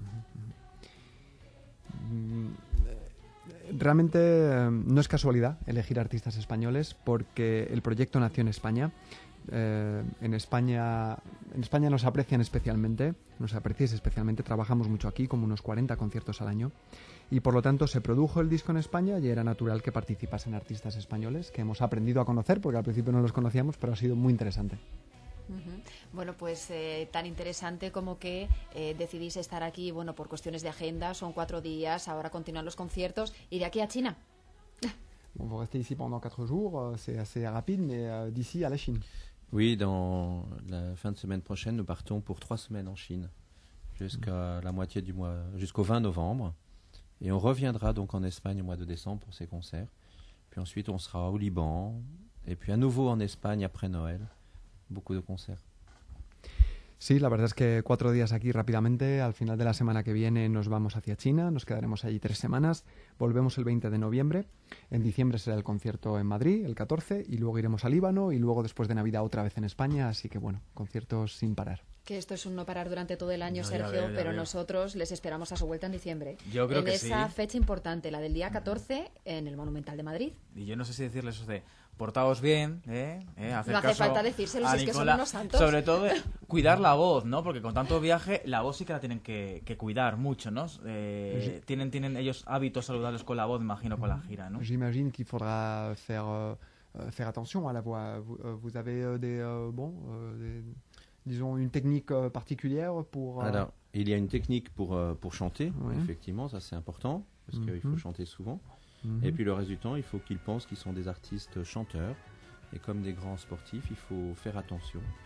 mmh, mmh. Realmente eh, no es casualidad elegir artistas españoles porque el proyecto nació en España. Eh, en España en España nos aprecian especialmente, nos apreciáis especialmente, trabajamos mucho aquí, como unos cuarenta conciertos al año, y por lo tanto se produjo el disco en España y era natural que participasen artistas españoles que hemos aprendido a conocer, porque al principio no los conocíamos, pero ha sido muy interesante. Uh-huh. Bueno, pues eh, tan interesante como que eh, decidís estar aquí, bueno, por cuestiones de agenda, son cuatro días, ahora continúan los conciertos, y de aquí a China. On va rester ici pendant quatre jours, c'est assez rapide, mais euh, d'ici à la Chine. Oui, dans la fin de semaine prochaine, nous partons pour trois semaines en Chine, jusqu'à mmh. la moitié du mois, jusqu'au vingt novembre. Et on reviendra donc en Espagne au mois de décembre pour ces concerts. Puis ensuite, on sera au Liban, et puis à nouveau en Espagne après Noël. Beaucoup de concerts. Sí, la verdad es que cuatro días aquí rápidamente. Al final de la semana que viene nos vamos hacia China, nos quedaremos allí tres semanas. Volvemos el veinte de noviembre. En diciembre será el concierto en Madrid, el catorce, y luego iremos a Líbano y luego después de Navidad otra vez en España. Así que bueno, conciertos sin parar. Que esto es un no parar durante todo el año, no, Sergio, veo, pero veo. Nosotros les esperamos a su vuelta en diciembre. Yo creo en que esa sí. fecha importante, la del día catorce, en el Monumental de Madrid. Y yo no sé si decirles eso de portaos bien, ¿eh? ¿Eh? Hacer no hace caso falta decírselos, a es que son Nicola. unos santos. Sobre todo, cuidar la voz, ¿no? Porque con tanto viaje, la voz sí que la tienen que, que cuidar mucho, ¿no? Eh, sí. tienen, tienen ellos hábitos saludables con la voz, imagino, con la gira, ¿no? J'imagine qu'il faudra faire, euh, faire attention à la voix. Vous, euh, vous avez euh, des, euh, bon, euh, des, disons, une technique euh, particulière pour... Euh... Alors, il y a une technique pour, euh, pour chanter, oui. Effectivement, ça c'est important, parce mm-hmm. qu'il faut chanter souvent. Mm-hmm. Et puis le reste du temps, il faut qu'ils pensent qu'ils sont des artistes chanteurs. Et comme des grands sportifs, il faut faire attention.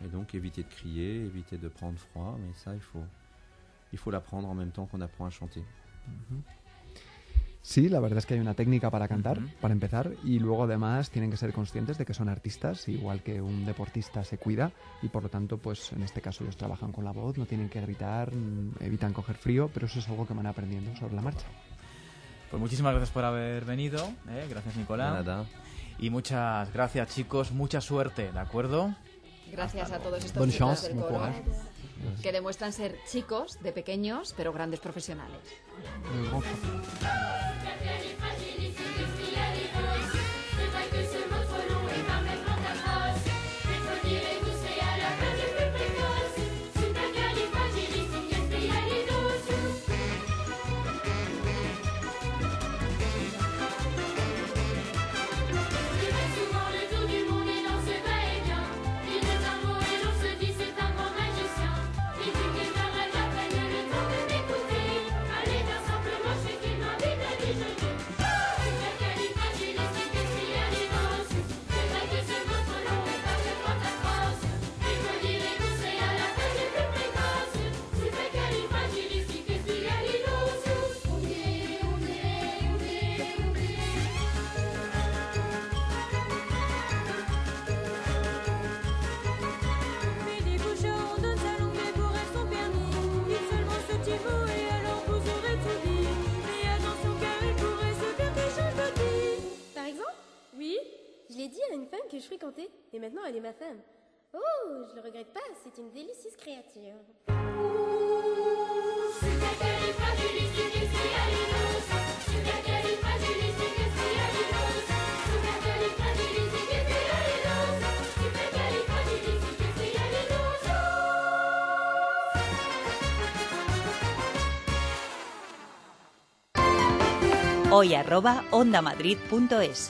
Et donc éviter de crier, éviter de prendre froid, mais ça il faut, il faut l'apprendre en même temps qu'on apprend à chanter. Uh-huh. Sí, la verdad es que hay una técnica para cantar, uh-huh. para empezar, y luego además tienen que ser conscientes de que son artistas, igual que un deportista se cuida, y por lo tanto, pues en este caso ellos trabajan con la voz, no tienen que gritar, evitan coger frío, pero eso es algo que van aprendiendo sobre la marcha. Pues muchísimas gracias por haber venido, ¿eh? Gracias Nicolás. Nada. Y muchas gracias chicos, mucha suerte, ¿de acuerdo? Gracias a todos estos Bonne chicos chance, del bon coro courage. que demuestran ser chicos de pequeños pero grandes profesionales. Que je fréquentais et maintenant elle est ma femme. Oh, je le regrette pas, c'est une délicieuse créature. Hoy arroba ondamadrid.es.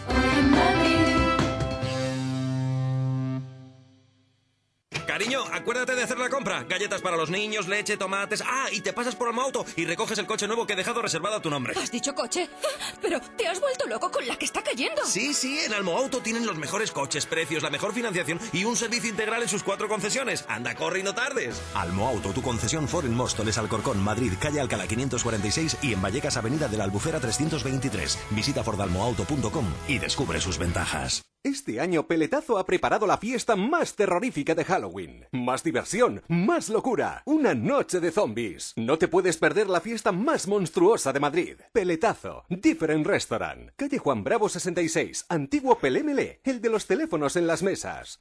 Cariño, acuérdate de hacer la compra. Galletas para los niños, leche, tomates... Ah, y te pasas por Almoauto y recoges el coche nuevo que he dejado reservado a tu nombre. ¿Has dicho coche? Pero te has vuelto loco con la que está cayendo. Sí, sí, en Almoauto tienen los mejores coches, precios, la mejor financiación y un servicio integral en sus cuatro concesiones. Anda, corre y no tardes. Almoauto, tu concesión Ford en Móstoles, Alcorcón, Madrid, calle Alcalá quinientos cuarenta y seis y en Vallecas, avenida de la Albufera trescientos veintitrés. Visita ford almoauto punto com y descubre sus ventajas. Este año Peletazo ha preparado la fiesta más terrorífica de Halloween. Más diversión, más locura, una noche de zombies. No te puedes perder la fiesta más monstruosa de Madrid. Peletazo, Different Restaurant, calle Juan Bravo sesenta y seis, antiguo Pelémele, el de los teléfonos en las mesas.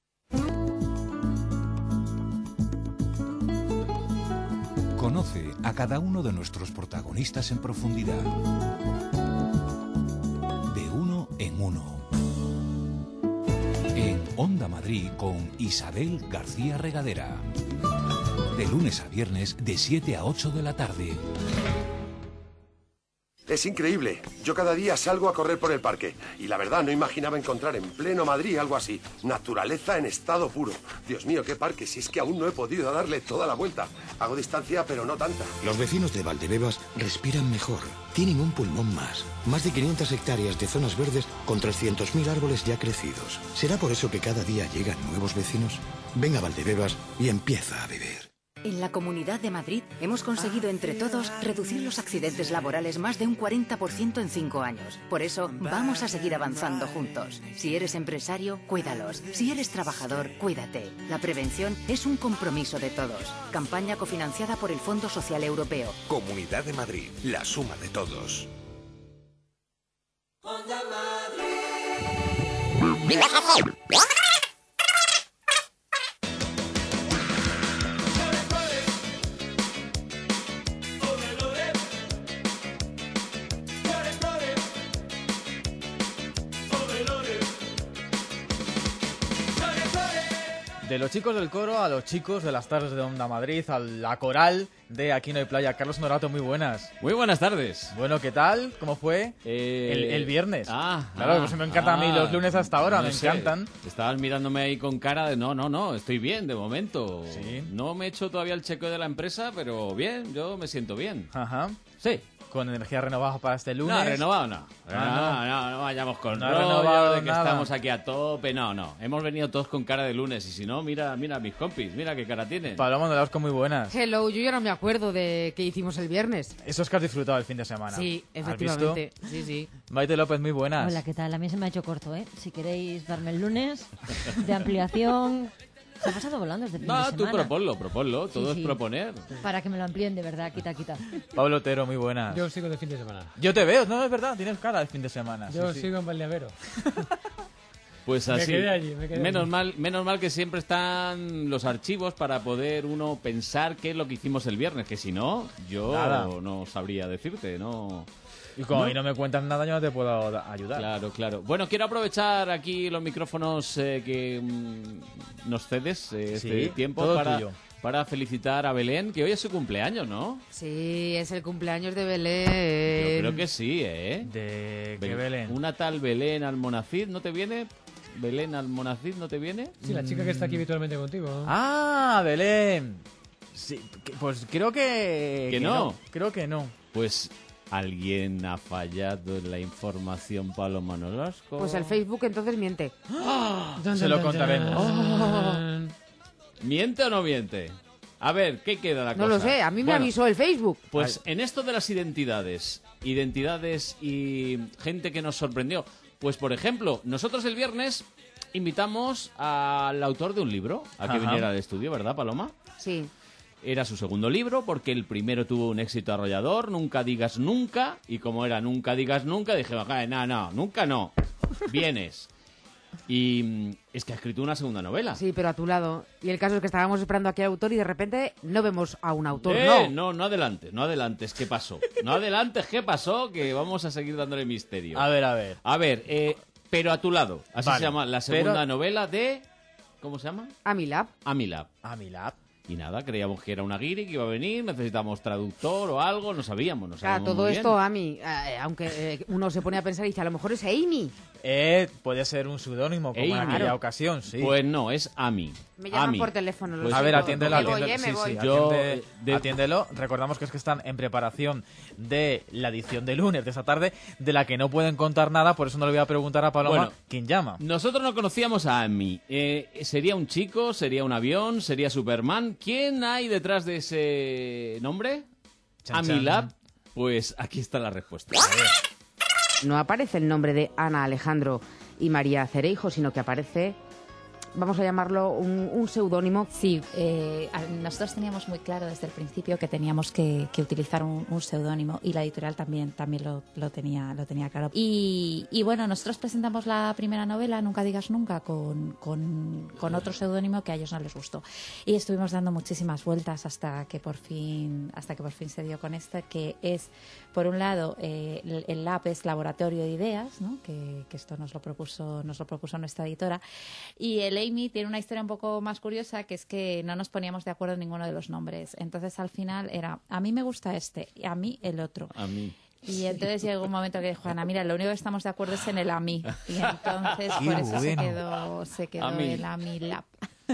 Conoce a cada uno de nuestros protagonistas en profundidad. De uno en uno. En Onda Madrid con Isabel García Regadera. De lunes a viernes de siete a ocho de la tarde. Es increíble. Yo cada día salgo a correr por el parque y la verdad no imaginaba encontrar en pleno Madrid algo así. Naturaleza en estado puro. Dios mío, qué parque, si es que aún no he podido darle toda la vuelta. Hago distancia, pero no tanta. Los vecinos de Valdebebas respiran mejor. Tienen un pulmón más. Más de quinientas hectáreas de zonas verdes con trescientos mil árboles ya crecidos. ¿Será por eso que cada día llegan nuevos vecinos? Ven a Valdebebas y empieza a vivir. En la Comunidad de Madrid hemos conseguido entre todos reducir los accidentes laborales más de un cuarenta por ciento en cinco años. Por eso vamos a seguir avanzando juntos. Si eres empresario, cuídalos. Si eres trabajador, cuídate. La prevención es un compromiso de todos. Campaña cofinanciada por el Fondo Social Europeo. Comunidad de Madrid, la suma de todos. De los chicos del coro a los chicos de las tardes de Onda Madrid, a la coral de Aquí no hay playa. Carlos Norato, muy buenas. Muy buenas tardes. Bueno, ¿qué tal? ¿Cómo fue eh... el, el viernes? Ah, claro, ah, pues me encantan ah, a mí los lunes hasta ahora, no me sé. encantan. Estabas mirándome ahí con cara de no, no, no, estoy bien de momento. Sí. No me he hecho todavía el chequeo de la empresa, pero bien, yo me siento bien. Ajá. Sí. con energías renovadas para este lunes. No, renovado no. No, Ah, no, no, no vayamos con No ha rollo renovado de que nada. estamos aquí a tope. No, no. Hemos venido todos con cara de lunes. Y si no, mira, mira a mis compis. Mira qué cara tienen. Paloma de Laosco, muy buenas. Hello, yo ya no me acuerdo de qué hicimos el viernes. Eso es que has disfrutado el fin de semana. Sí, ¿Has efectivamente. visto? Sí, sí. Maite López, muy buenas. Hola, ¿qué tal? A mí se me ha hecho corto, ¿eh? Si queréis darme el lunes de ampliación... Se ha pasado volando este fin de No, semana. tú proponlo, proponlo. Sí, Todo sí. es proponer. Para que me lo amplíen de verdad, quita, quita. Pablo Otero, muy buenas. Yo sigo de fin de semana. Yo te veo, no, es verdad, tienes cara de fin de semana. Yo sí, sí. sigo en Valdeavero. Pues Me así. quedé allí, me quedé menos allí. mal, menos mal que siempre están los archivos para poder uno pensar qué es lo que hicimos el viernes, que si no, yo Nada. no sabría decirte, no. Y como No. a mí no me cuentas nada, yo no te puedo da- ayudar. Claro, claro. Bueno, quiero aprovechar aquí los micrófonos eh, que mm, nos cedes eh, este Sí, tiempo todo para, tuyo. para felicitar a Belén, que hoy es su cumpleaños, ¿no? Sí, es el cumpleaños de Belén. Yo creo que sí, ¿eh? ¿De Bel- qué Belén? Una tal Belén Almonacid, ¿no te viene? ¿Belén Almonacid no te viene? Sí, la chica que está aquí habitualmente contigo. ¿no? Ah, Belén. Sí, que- pues creo que... ¿Que no? Creo que no. Pues alguien ha fallado en la información, Paloma Nolasco. Pues el Facebook entonces miente. Se lo contaremos. Oh. ¿Miente o no miente? A ver, ¿qué queda la cosa? No lo sé, a mí me Bueno, avisó el Facebook. Pues en esto de las identidades, identidades y gente que nos sorprendió, pues por ejemplo, nosotros el viernes invitamos al autor de un libro a que Ajá. viniera al estudio, ¿verdad, Paloma? Sí. Era su segundo libro porque el primero tuvo un éxito arrollador, Nunca digas nunca, y como era Nunca digas nunca, dije, "Ah, no, no, nunca no, vienes". Y mm, es que ha escrito una segunda novela. Sí, pero a tu lado. Y el caso es que estábamos esperando aquí al autor y de repente no vemos a un autor. Eh, no. no, no adelantes, no adelantes, ¿qué pasó? No adelantes, ¿qué pasó? Que vamos a seguir dándole misterio. A ver, a ver. A ver, eh, pero a tu lado. Así Vale, se llama la segunda pero- novela de... ¿Cómo se llama? Amilab. Amilab. Amilab. Y nada, creíamos que era una guiri que iba a venir, necesitábamos traductor o algo, no sabíamos, no Claro, sabíamos todo muy esto, bien. Ami, eh, aunque eh, uno se pone a pensar y dice, a lo mejor es Amy. Eh, puede ser un seudónimo, como en Amy. aquella ocasión, sí. Pues no, es Ami. Me llaman Ami. por teléfono. lo Pues- a ver, siento. atiéndelo, Me voy, atiéndelo. eh, me Sí, voy. sí, Yo, atiende- eh, de- atiéndelo. Recordamos que es que están en preparación de la edición de lunes de esta tarde, de la que no pueden contar nada, por eso no le voy a preguntar a Paloma Bueno. quién llama. Nosotros no conocíamos a Ami. Eh, ¿Sería un chico? ¿Sería un avión? ¿Sería Superman? ¿Quién hay detrás de ese nombre? Chan, chan. Amilab. Pues aquí está la respuesta. No aparece el nombre de Ana Alejandro y María Cereijo, sino que aparece, vamos a llamarlo, un, un seudónimo. Sí, eh, a- nosotros teníamos muy claro desde el principio que teníamos que, que utilizar un, un seudónimo y la editorial también, también lo, lo, tenía, lo tenía claro. Y, y bueno, nosotros presentamos la primera novela, Nunca digas nunca, con, con, con otro seudónimo que a ellos no les gustó. Y estuvimos dando muchísimas vueltas hasta que por fin, hasta que por fin se dio con este, que es, por un lado, eh, el, el Lab es Laboratorio de Ideas, ¿no? que, que esto nos lo propuso, nos lo propuso nuestra editora. Y el Amy tiene una historia un poco más curiosa, que es que no nos poníamos de acuerdo en ninguno de los nombres. Entonces, al final era, a mí me gusta este, y a mí el otro. A mí. Y entonces llegó un momento que dijo, Ana, mira, lo único que estamos de acuerdo es en el a mí. Y entonces, Qué por eso se bueno. quedó, se quedó A mí. el Amilab.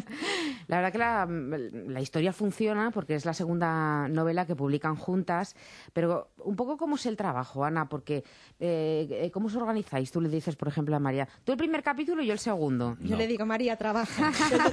La verdad que la, la historia funciona porque es la segunda novela que publican juntas, pero un poco cómo es el trabajo, Ana, porque eh, ¿cómo os organizáis? Tú le dices, por ejemplo, a María, tú el primer capítulo y yo el segundo. Yo le digo, María, trabaja.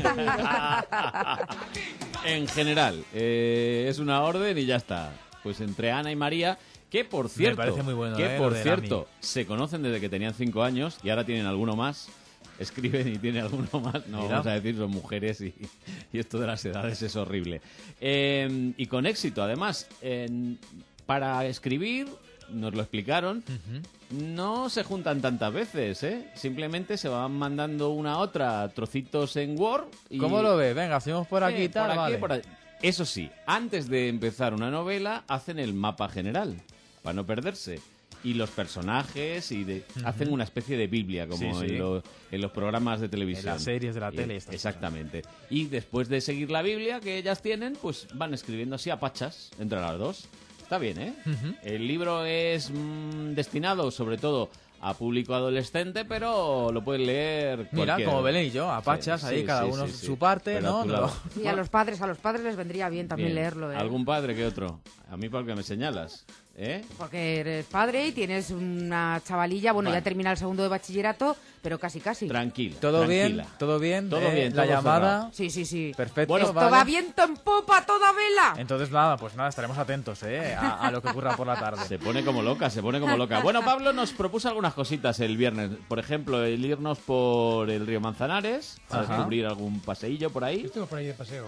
En general, eh, es una orden y ya está. Pues entre Ana y María, que por cierto, parece muy bueno, que eh, por lo del cierto, Ami. se conocen desde que tenían cinco años y ahora tienen alguno más. Escriben y tienen alguno más. No, Mira. vamos a decir, son mujeres y, y esto de las edades es horrible. Eh, y con éxito, además. En- para escribir, nos lo explicaron, no se juntan tantas veces, ¿eh? Simplemente se van mandando una a otra trocitos en Word. Y... ¿Cómo lo ves? Venga, hacemos por aquí Sí, y tal, por aquí, vale. por ahí. Eso sí, antes de empezar una novela, hacen el mapa general, para no perderse. Y los personajes, y de, Ujú. hacen una especie de Biblia, como Sí, sí. En, lo- en los programas de televisión. En las series de la Y- tele, estas Exactamente. Y después de seguir la Biblia que ellas tienen, pues van escribiendo así a pachas entre las dos. Está bien, ¿eh? Ujú. El libro es mm, destinado, sobre todo, a público adolescente, pero lo pueden leer Mira, cualquiera. como Belén y yo, a Sí, pachas, ahí sí, cada sí, uno sí, sí. su parte, Pero a ¿no? tu No. lado. Y a los padres, a los padres les vendría bien también Bien. leerlo, ¿eh? ¿Algún padre que otro? A mí porque me señalas. ¿Eh? Porque eres padre y tienes una chavalilla, bueno, Vale. ya termina el segundo de bachillerato, pero casi casi. Tranquila. ¿Todo tranquila. bien? ¿Todo bien? Todo Eh, bien, La todo llamada. cerrado. Sí, sí, sí. Perfecto. Bueno, Esto vale. va viento en popa a toda vela. Entonces nada, pues nada, estaremos atentos ¿eh? a, a lo que ocurra por la tarde. Se pone como loca, se pone como loca. Bueno, Pablo nos propuso algunas cositas el viernes. Por ejemplo, el irnos por el río Manzanares, a Ajá. descubrir algún paseillo por ahí. Estuve por ahí de paseo.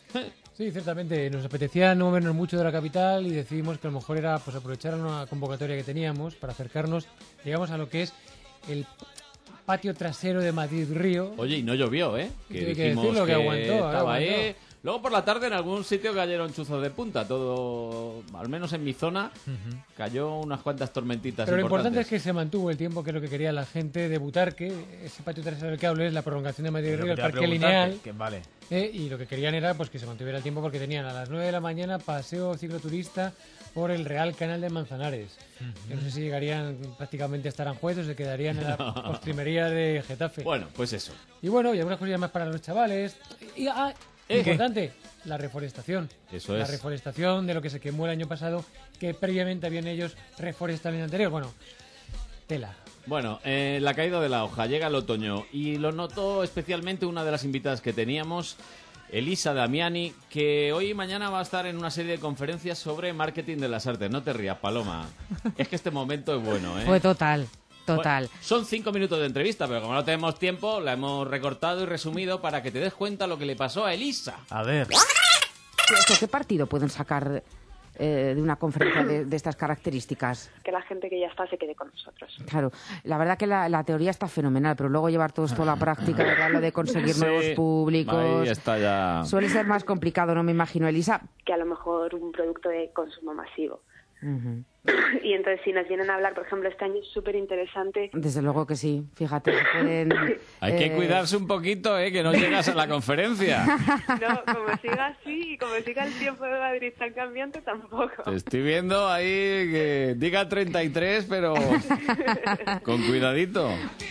Sí, ciertamente. Nos apetecía no movernos mucho de la capital y decidimos que a lo mejor era pues aprovechar una convocatoria que teníamos para acercarnos, digamos, a lo que es el patio trasero de Madrid Río. Oye, y no llovió, ¿eh? Y hay que decirlo, que aguantó, estaba aguantó. ahí. Luego por la tarde en algún sitio cayeron chuzos de punta. Todo, al menos en mi zona, Ujú. cayó unas cuantas tormentitas Pero lo importante es importantes. que se mantuvo el tiempo, que es lo que quería la gente, de Butarque. Ese patio trasero del que hablo es la prolongación de Madrid Lo que Río, el te iba a parque preguntar, lineal. que- que vale. Eh, y lo que querían era pues que se mantuviera el tiempo porque tenían a las nueve de la mañana paseo cicloturista por el Real Canal de Manzanares. Yo no sé si llegarían prácticamente a estar Aranjuez o se quedarían en la No. postrimería de Getafe. Bueno, pues eso. Y bueno, y algunas cosillas más para los chavales. Y, ah, ¿Eh? importante, la reforestación. Eso La es. reforestación de lo que se quemó el año pasado, que previamente habían ellos reforestado el año anterior. Bueno, tela. Bueno, eh, la caída de la hoja, llega el otoño y lo notó especialmente una de las invitadas que teníamos, Elisa Damiani, que hoy y mañana va a estar en una serie de conferencias sobre marketing de las artes. No te rías, Paloma. Es que este momento es bueno, ¿eh? Fue total, total. Bueno, son cinco minutos de entrevista, pero como no tenemos tiempo, la hemos recortado y resumido para que te des cuenta lo que le pasó a Elisa. A ver. ¿Qué, qué partido pueden sacar eh, de una conferencia de, de estas características? Que la gente que ya está se quede con nosotros. Claro, la verdad que la, la teoría está fenomenal, pero luego llevar todo esto a la práctica, ¿verdad? Lo de conseguir Sí, nuevos públicos. ahí está ya. Suele ser más complicado, no me imagino, Elisa. Que a lo mejor un producto de consumo masivo. Ujú. Y entonces si nos vienen a hablar, por ejemplo, este año es súper interesante. Desde luego que sí, fíjate, se pueden... Hay que eh, cuidarse un poquito, ¿eh? Que no llegas a la conferencia. No, como siga así y como siga el tiempo de Madrid tan cambiante, tampoco. Te estoy viendo ahí que diga treinta y tres, pero con cuidadito.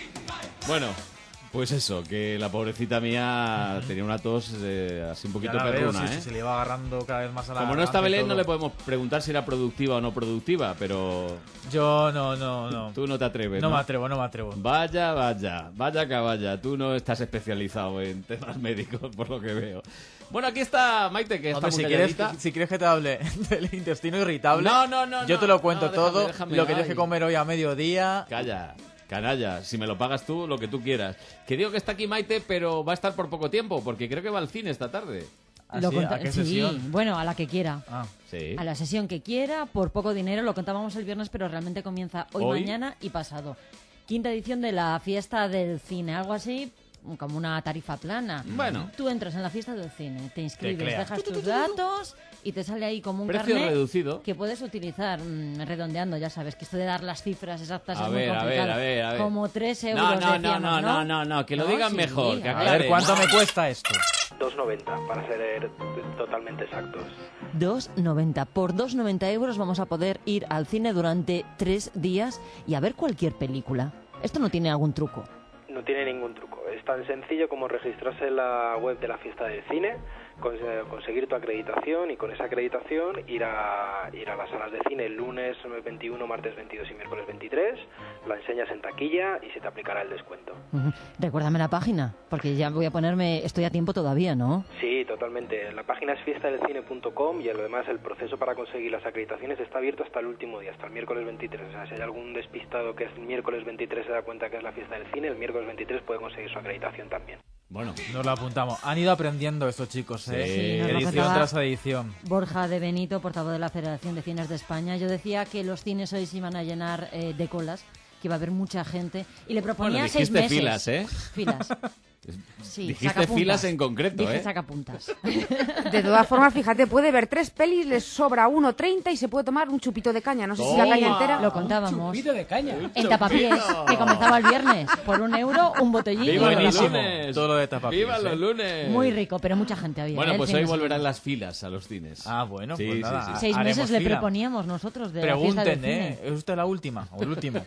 Bueno, pues eso, que la pobrecita mía tenía una tos eh, así un poquito Ya la veo, perruna, sí, ¿eh? sí, se le iba agarrando cada vez más a la Como no está garganta y Belén, no todo. le podemos preguntar si era productiva o no productiva, pero... Yo no, no, no. Tú no te atreves, No ¿no? me atrevo, no me atrevo. Vaya, vaya, vaya que vaya. Tú no estás especializado en temas médicos, por lo que veo. Bueno, aquí está Maite, que está Hombre, muy si quieres, calladita. si quieres que te hable del intestino irritable, No, no, no, yo no, te lo cuento no, déjame, todo, déjame, lo que tienes ay. que comer hoy a mediodía. Calla, canalla, si me lo pagas tú, lo que tú quieras. Que digo que está aquí Maite, pero va a estar por poco tiempo, porque creo que va al cine esta tarde. Lo sí? conta- ¿A qué sí, sesión? bueno, a la que quiera. Ah, sí. A la sesión que quiera, por poco dinero, lo contábamos el viernes, pero realmente comienza hoy, ¿Hoy? mañana y pasado. Quinta edición de la fiesta del cine, algo así como una tarifa plana. Bueno. Tú entras en la fiesta del cine, te inscribes, Teclea. dejas tus datos y te sale ahí como un Precio carnet reducido. que puedes utilizar mm, redondeando, ya sabes, que esto de dar las cifras exactas A es ver, muy a complicado. ver, a ver, a ver. Como tres euros No, no, no, decíamos, no, no, no, no, que lo digan sí, mejor, que a a aclaren. ver, ¿cuánto me cuesta esto? dos noventa, para ser totalmente exactos. dos noventa. Por dos noventa euros vamos a poder ir al cine durante tres días y a ver cualquier película. Esto no tiene algún truco. No tiene ningún truco. Es tan sencillo como registrarse en la web de la fiesta del cine, cons- conseguir tu acreditación y con esa acreditación ir a ir a las salas de cine el lunes veintiuno, martes veintidós y miércoles veintitrés, la enseñas en taquilla y se te aplicará el descuento. Ujú. Recuérdame la página, porque ya voy a ponerme... Estoy a tiempo todavía, ¿no? Sí, totalmente. La página es fiesta del cine punto com y además el proceso para conseguir las acreditaciones está abierto hasta el último día, hasta el miércoles veintitrés. O sea, si hay algún despistado que es el miércoles veintitrés se da cuenta que es la fiesta del cine, el miércoles veintitrés puede conseguir su acreditación también. Bueno, nos lo apuntamos. Han ido aprendiendo estos chicos, ¿eh? Sí, nos lo edición contaba tras edición. Borja de Benito, portavoz de la Federación de Cines de España. Yo decía que los cines hoy se iban a llenar eh, de colas, que iba a haber mucha gente, y le proponía Bueno, seis dijiste meses. filas, ¿eh? Filas. Sí, Dijiste sacapuntas. filas en concreto, Dije ¿eh? sacapuntas. De todas formas, fíjate, puede ver tres pelis, les sobra uno treinta y se puede tomar un chupito de caña. No sé si la Toma. caña entera... Lo contábamos. Chupito de caña. En Tapapiés, que comenzaba el viernes. Por un euro, un botellín. ¡Viva y los relajado. lunes! Todo lo de Tapapiés, ¡Viva los ¿eh? lunes! Muy rico, pero mucha gente había. Bueno, ¿eh? el pues fin hoy de semana. volverán las filas a los cines. Ah, bueno, Sí, pues sí, nada. sí. Seis haremos meses le fila. proponíamos nosotros de la fiesta del Pregunten, ¿eh? cine. ¿Es usted la última o el último?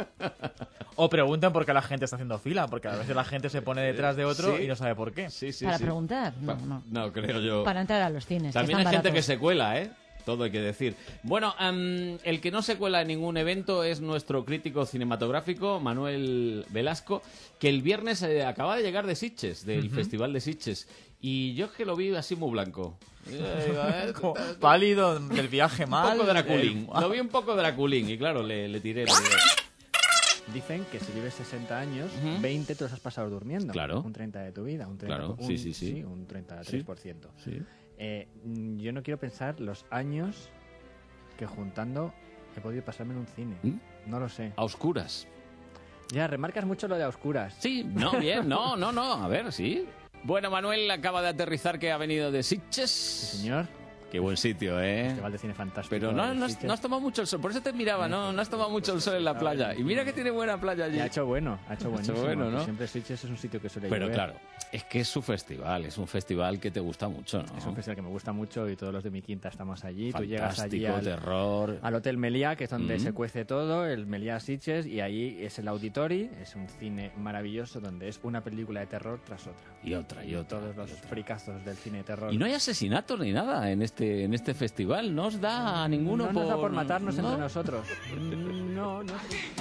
O pregunten por qué la gente está haciendo fila, porque a veces la gente se pone detrás de otro Sí. y no sabe por qué. Sí, sí, Para sí. preguntar, no, Pa- no. No, creo yo. Para entrar a los cines. También que hay están gente que baratos. se cuela, ¿eh? todo hay que decir. Bueno, um, el que no se cuela en ningún evento es nuestro crítico cinematográfico, Manuel Velasco, que el viernes eh, acaba de llegar de Sitges, del Uh-huh. Festival de Sitges. Y yo es que lo vi así muy blanco. Eh, Como pálido del viaje mal. Un poco Draculín. Eh, Lo vi un poco Draculín y claro, le, le tiré. Le tiré. Dicen que si vives sesenta años, veinte te los has pasado durmiendo. Claro. Un treinta de tu vida. Un treinta, Claro, un, sí, sí, sí. un treinta y tres por ciento. Sí, sí. Eh, mm, yo no quiero pensar los años que juntando he podido pasarme en un cine. ¿Mm? No lo sé. A oscuras. Ya, remarcas mucho lo de a oscuras. Sí, no, bien, no, no, no. A ver, sí. Bueno, Manuel acaba de aterrizar que ha venido de Sitges. Sí, señor. Qué buen sitio, ¿eh? Festival de cine fantástico. Pero no, no, has, Sitges. no has tomado mucho el sol. Por eso te miraba, ¿no? No has tomado mucho el sol en la playa. Y mira que tiene buena playa allí. Y ha hecho bueno, ha hecho buenísimo. bueno, ¿no? Siempre Sitges es un sitio que suele Pero llover. claro, es que es su festival. Es un festival que te gusta mucho, ¿no? Es un festival que me gusta mucho y todos los de mi quinta estamos allí. Tú llegas allí Fantástico, al, terror. al Hotel Meliá, que es donde Mm. se cuece todo, el Meliá Sitges, y ahí es el Auditori, es un cine maravilloso donde es una película de terror tras otra. Y otra, y otra. Todos los fricazos del cine de terror. Y no hay asesinatos ni nada en este en este festival. No os da a ninguno no por... nos da por matarnos ¿no? entre nosotros. No, no.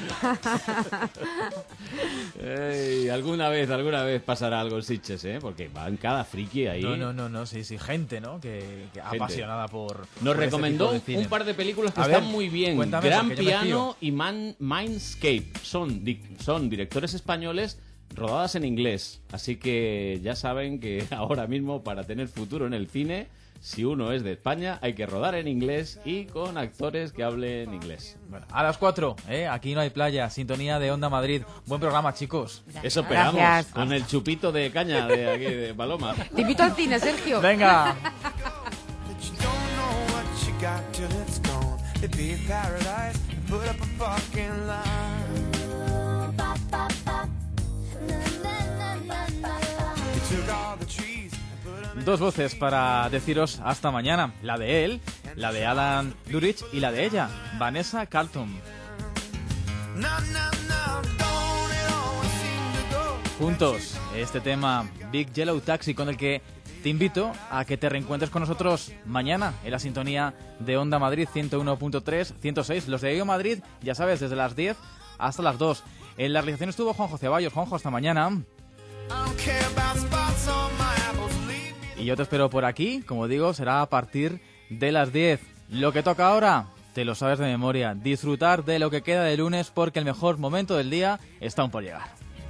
Ey, alguna vez, alguna vez pasará algo en Sitges, ¿eh? Porque van cada friki ahí. No, no, no, no, sí, sí, gente, ¿no? Que, que Gente. apasionada por. Nos por este recomendó tipo de cine. un par de películas que A están ver, muy bien. cuéntame, Gran porque yo me fío. Piano y Man Mindscape. Son, di- son directores españoles rodadas en inglés. Así que ya saben que ahora mismo, para tener futuro en el cine, si uno es de España, hay que rodar en inglés y con actores que hablen inglés. Bueno, a las cuatro, ¿eh? Aquí no hay playa, sintonía de Onda Madrid. Buen programa, chicos. Eso esperamos. Gracias. Con el chupito de caña de aquí, de Paloma. Te invito al cine, Sergio. Venga. Dos voces para deciros hasta mañana. La de él, la de Alan Durich y la de ella, Vanessa Carlton. Juntos, este tema Big Yellow Taxi, con el que te invito a que te reencuentres con nosotros mañana en la sintonía de Onda Madrid ciento uno punto tres, ciento seis. Los de Ello Madrid, ya sabes, desde las diez hasta las dos. En la realización estuvo Juanjo Ceballos. Juanjo, hasta mañana. Y yo te espero por aquí, como digo, será a partir de las diez. Lo que toca ahora, te lo sabes de memoria. Disfrutar de lo que queda de lunes porque el mejor momento del día está aún por llegar.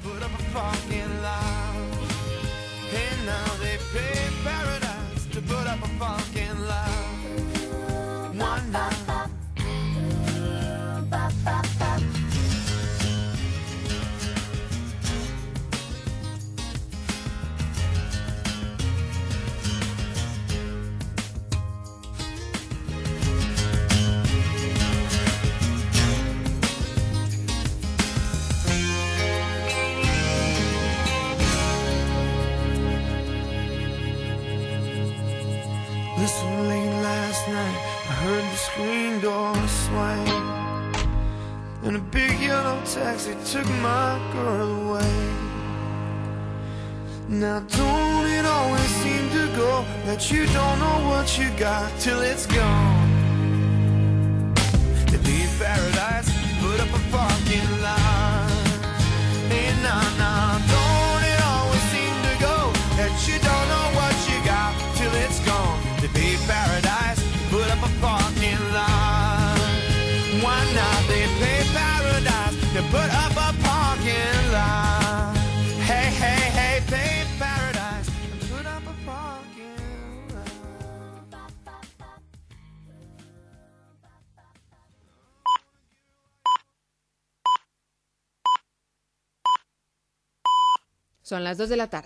Listen, late last night, I heard the screen door swing, and a big yellow taxi took my girl away. Now don't it always seem to go that you don't know what you got till it's gone? To be in paradise, put up a parking lot. Hey, nah, nah, don't it always seem to go that you don't know what you got till it's gone? To be paradise, put up a parking lot. Why not? They pay paradise to put up a parking lot. Hey, hey, hey, pay paradise and put up a parking lot. Son las dos de la tarde.